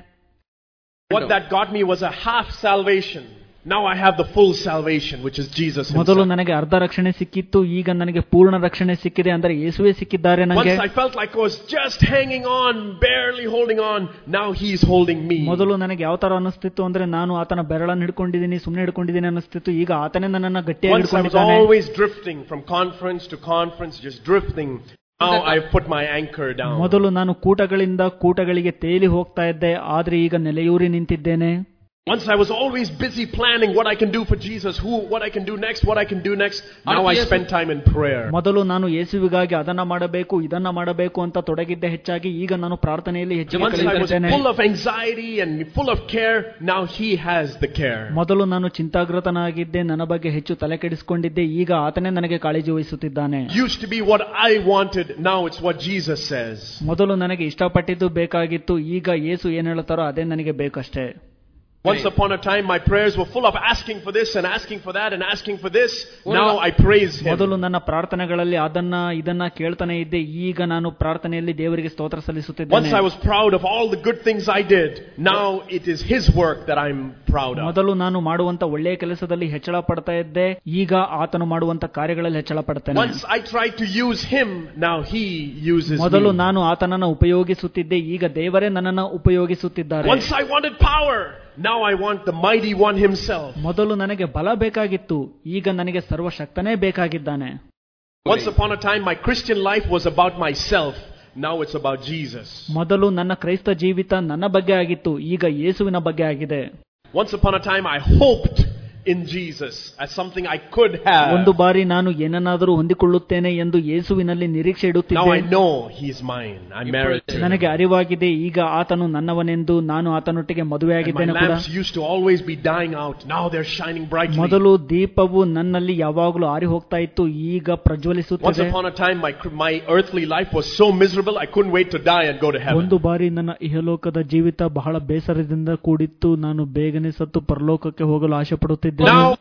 What that got me was a half salvation. Now I have the full salvation, which is Jesus ಮೊದಲು Himself. ನನಗೆ ಅರ್ಧ ರಕ್ಷಣೆ ಸಿಕ್ಕಿತ್ತು, ಈಗ ನನಗೆ ಪೂರ್ಣ ರಕ್ಷಣೆ ಸಿಕ್ಕಿದೆ, ಅಂದ್ರೆ ಯೇಸುವೇ ಸಿಕ್ಕಿದ್ದಾರೆ ನನಗೆ. Once I felt like I was just hanging on, barely holding on. Now He's holding me. ಮೊದಲು ನನಗೆ ಯಾವ ತರ ಅನಿಸ್ತಿತ್ತು ಅಂದ್ರೆ ನಾನು ಆತನ ಬೆರಳನ್ನು ಹಿಡ್ಕೊಂಡಿದ್ದೀನಿ, ಸುಮ್ಮನೆ ಹಿಡ್ಕೊಂಡಿದ್ದೀನಿ ಅನಿಸ್ತಿತ್ತು, ಈಗ ಆತನೇ ನನ್ನನ್ನ ಗಟ್ಟಿಯಾಗಿ Once I was ಹಿಡ್ಕೊಂಡಿದ್ದಾನೆ. always drifting from conference to conference, just drifting. Now I've put my anchor down. ಮೊದಲು ನಾನು ಕೂಟಗಳಿಂದ ಕೂಟಗಳಿಗೆ ತೇಲಿ ಹೋಗ್ತಾ ಇದ್ದೆ, ಆದ್ರೆ ಈಗ ನೆಲೆಯೂರಿ ನಿಂತಿದ್ದೇನೆ. Once I was always busy planning what I can do for Jesus, who, what I can do next, what I can do next. Now I spend time in prayer. ಮೊದಲು ನಾನು ಯೇಸುವಿಗಾಗಿ ಅದನ್ನ ಮಾಡಬೇಕು, ಇದನ್ನ ಮಾಡಬೇಕು ಅಂತ ತೊಡಗಿದ್ದೆ ಹೆಚ್ಚಾಗಿ, ಈಗ ನಾನು ಪ್ರಾರ್ಥನೆಯಲ್ಲಿ ಹೆಚ್ಚಿಗೆ Once I was ಕಳೆಯುತ್ತೇನೆ. full of anxiety and full of care, now He has the care. ಮೊದಲು ನಾನು ಚಿಂತಾಗ್ರತನಾಗಿದ್ದೆ, ನನ್ನ ಬಗ್ಗೆ ಹೆಚ್ಚು ತಲೆ ಕೆಡಿಸಿಕೊಂಡಿದ್ದೆ, ಈಗ ಆತನೇ ನನಗೆ ಕಾಳಜಿ ವಹಿಸುತ್ತಿದ್ದಾನೆ. Used to be what I wanted, now it's what Jesus says. ಮೊದಲು ನನಗೆ ಇಷ್ಟಪಟ್ಟಿದ್ದು ಬೇಕಾಗಿತ್ತು, ಈಗ ಯೇಸು ಏನ್ ಹೇಳ್ತಾರೋ ಅದೇ ನನಗೆ ಬೇಕಷ್ಟೇ. Once upon a time, my prayers were full of asking for this and asking for that and asking for this. Now I praise Him. ಮೊದಲು ನನ್ನ ಪ್ರಾರ್ಥನೆಗಳಲ್ಲಿ ಅದನ್ನ ಇದನ್ನ ಕೇಳ್ತಾನೆ ಇದ್ದೆ, ಈಗ ನಾನು ಪ್ರಾರ್ಥನೆಯಲ್ಲಿ ದೇವರಿಗೆ ಸ್ತೋತ್ರ ಸಲ್ಲಿಸುತ್ತಿದ್ದೇನೆ. Once I was proud of all the good things I did. Now it is His work that I'm proud of. ಮೊದಲು ನಾನು ಮಾಡುವಂತ ಒಳ್ಳೆಯ ಕೆಲಸದಲ್ಲಿ ಹೆಚ್ಚಳ ಪಡ್ತಾ ಇದ್ದೆ, ಈಗ ಆತನು ಮಾಡುವಂತ ಕಾರ್ಯಗಳಲ್ಲಿ ಹೆಚ್ಚಳ ಪಡ್ತೇನೆ. Once I tried to use Him, now He uses me. ಮೊದಲು ನಾನು ಆತನನ್ನು ಉಪಯೋಗಿಸುತ್ತಿದ್ದೆ, ಈಗ ದೇವರೇ ನನ್ನನ್ನು ಉಪಯೋಗಿಸುತ್ತಿದ್ದಾರೆ. Once I wanted power, now I want the mighty one Himself. ಮೊದಲು ನನಗೆ ಬಲ ಬೇಕಾಗಿತ್ತು, ಈಗ ನನಗೆ ಸರ್ವಶಕ್ತನೇ ಬೇಕಾಗಿದ್ದಾನೆ. Once upon a time, my Christian life was about myself. Now it's about Jesus. ಮೊದಲು ನನ್ನ ಕ್ರೈಸ್ತ ಜೀವಿತ ನನ್ನ ಬಗ್ಗೆ ಆಗಿತ್ತು, ಈಗ ಯೇಸುವಿನ ಬಗ್ಗೆ ಆಗಿದೆ. Once upon a time, I hoped in Jesus as something I could have. ಒಂದು ಬಾರಿ ನಾನು ಏನನ್ನಾದರೂ ಹೊಂದಿಕೊಳ್ಳುತ್ತೇನೆ ಎಂದು ಯೇಸುವಿನಲ್ಲಿ ನಿರೀಕ್ಷೆ Now ಇಡುತ್ತಿದ್ದೆ. I know He's mine. I'm married to Him. ನನಗೆ ಅರಿವಾಗಿದೆ, ಈಗ ಆತನು ನನ್ನವನೆಂದು, ನಾನು ಆತನೊಟ್ಟಿಗೆ And my ಮದುವೆಯಾಗಿದ್ದೇನೆ ಕೂಡ. lamps used to always be dying out. Now they're shining brightly. ಮೊದಲು ದೀಪವು ನನ್ನಲ್ಲಿ ಯಾವಾಗಲೂ ಆರಿ ಹೋಗ್ತಾ ಇತ್ತು, ಈಗ Once ಪ್ರಜ್ವಲಿಸುತ್ತದೆ. upon a time, my my earthly life was so miserable, I couldn't wait to die and go to heaven. ಒಂದು ಬಾರಿ ನನ್ನ ಇಹಲೋಕದ ಜೀವಿತ ಬಹಳ ಬೇಸರದಿಂದ ಕೂಡಿತ್ತು, ನಾನು ಬೇಗನೆ ಸತ್ತು ಪರಲೋಕಕ್ಕೆ ಹೋಗಲು ಆಶೆ ಪಡುತ್ತಿದ್ದೇನೆ. Now,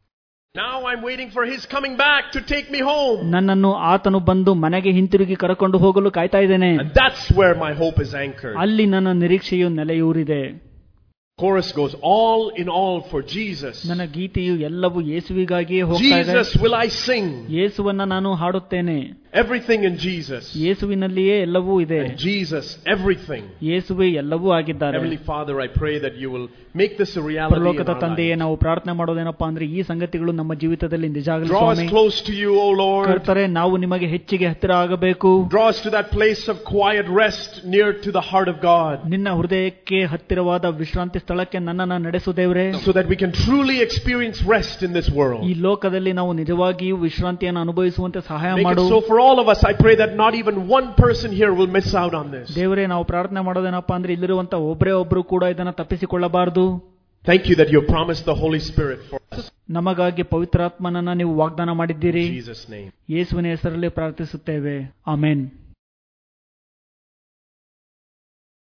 now I'm waiting for His coming back to take me home. ನನ್ನನ್ನು ಆತನು ಬಂದು ಮನೆಗೆ ಹಿಂತಿರುಗಿ ಕರೆಕೊಂಡು ಹೋಗಲು ಕಾಯ್ತಾ ಇದ್ದೇನೆ. And that's where my hope is anchored. ಅಲ್ಲಿ ನನ್ನ ನಿರೀಕ್ಷೆಯು ನೆಲೆಯೂರಿದೆ. Chorus goes, all in all for Jesus. ನನ್ನ ಗೀತೆಯು ಎಲ್ಲವೂ ಯೇಸುವಿಗಾಗಿಯೇ ಹೋಗ್ತಾ ಇದೆ. Jesus will I sing. ಯೇಸುವನ್ನ ನಾನು ಹಾಡುತ್ತೇನೆ. Everything in Jesus. ಯೇಸುವಿನಲ್ಲಿಯೇ ಎಲ್ಲವೂ ಇದೆ. And Jesus, everything. ಯೇಸುವೇ ಎಲ್ಲವೂ ಆಗಿದ್ದಾರೆ. Heavenly Father, I pray that you will make this a reality in ಪರಲೋಕದ our ತಂದೆಯೇ, lives. ನಾವು ಪ್ರಾರ್ಥನೆ ಮಾಡೋದೇನಪ್ಪ ಅಂದ್ರೆ ಈ ಸಂಗತಿಗಳು ನಮ್ಮ ಜೀವಿತದಲ್ಲಿ ನಿಜ ಆಗಲಿ Draw us Swami. close to you, O Lord. ಕರ್ತರೇ, ನಾವು ನಿಮಗೆ ಹೆಚ್ಚಿಗೆ ಹತ್ತಿರ ಆಗಬೇಕು. Draw us to that place of quiet rest near to the heart of God. ನಿನ್ನ ಹೃದಯಕ್ಕೆ ಹತ್ತಿರವಾದ ವಿಶ್ರಾಂತಿ ಸ್ಥಳಕ್ಕೆ ನನ್ನನ್ನು ನಡೆಸು ದೇವರೇ. So that we can truly experience rest in this world. ಈ ಲೋಕದಲ್ಲಿ ನಾವು ನಿಜವಾಗಿಯೂ ವಿಶ್ರಾಂತಿಯನ್ನು ಅನುಭವಿಸುವಂತೆ ಸಹಾಯ Make ಮಾಡು. it so for all of us. I pray that not even one person here will miss out on this. ದೇವರೇ, ನಾವು ಪ್ರಾರ್ಥನೆ ಮಾಡೋದೇನಪ್ಪ ಅಂದ್ರೆ ಇಲ್ಲಿರುವಂತ ಒಬ್ಬರೇ ಒಬ್ರು ಕೂಡ ಇದನ್ನ ತಪ್ಪಿಸಿಕೊಳ್ಳಬಾರದು. Thank you that you have promised the Holy Spirit for us. ನಮಗಾಗಿ ಪವಿತ್ರಾತ್ಮನನ್ನ ನೀವು ವಾಗ್ದಾನ ಮಾಡಿದ್ದೀರಿ. In Jesus' name. ಯೇಸುವಿನ ಹೆಸರಲ್ಲಿ ಪ್ರಾರ್ಥಿಸುತ್ತೇವೆ, ಆಮೆನ್.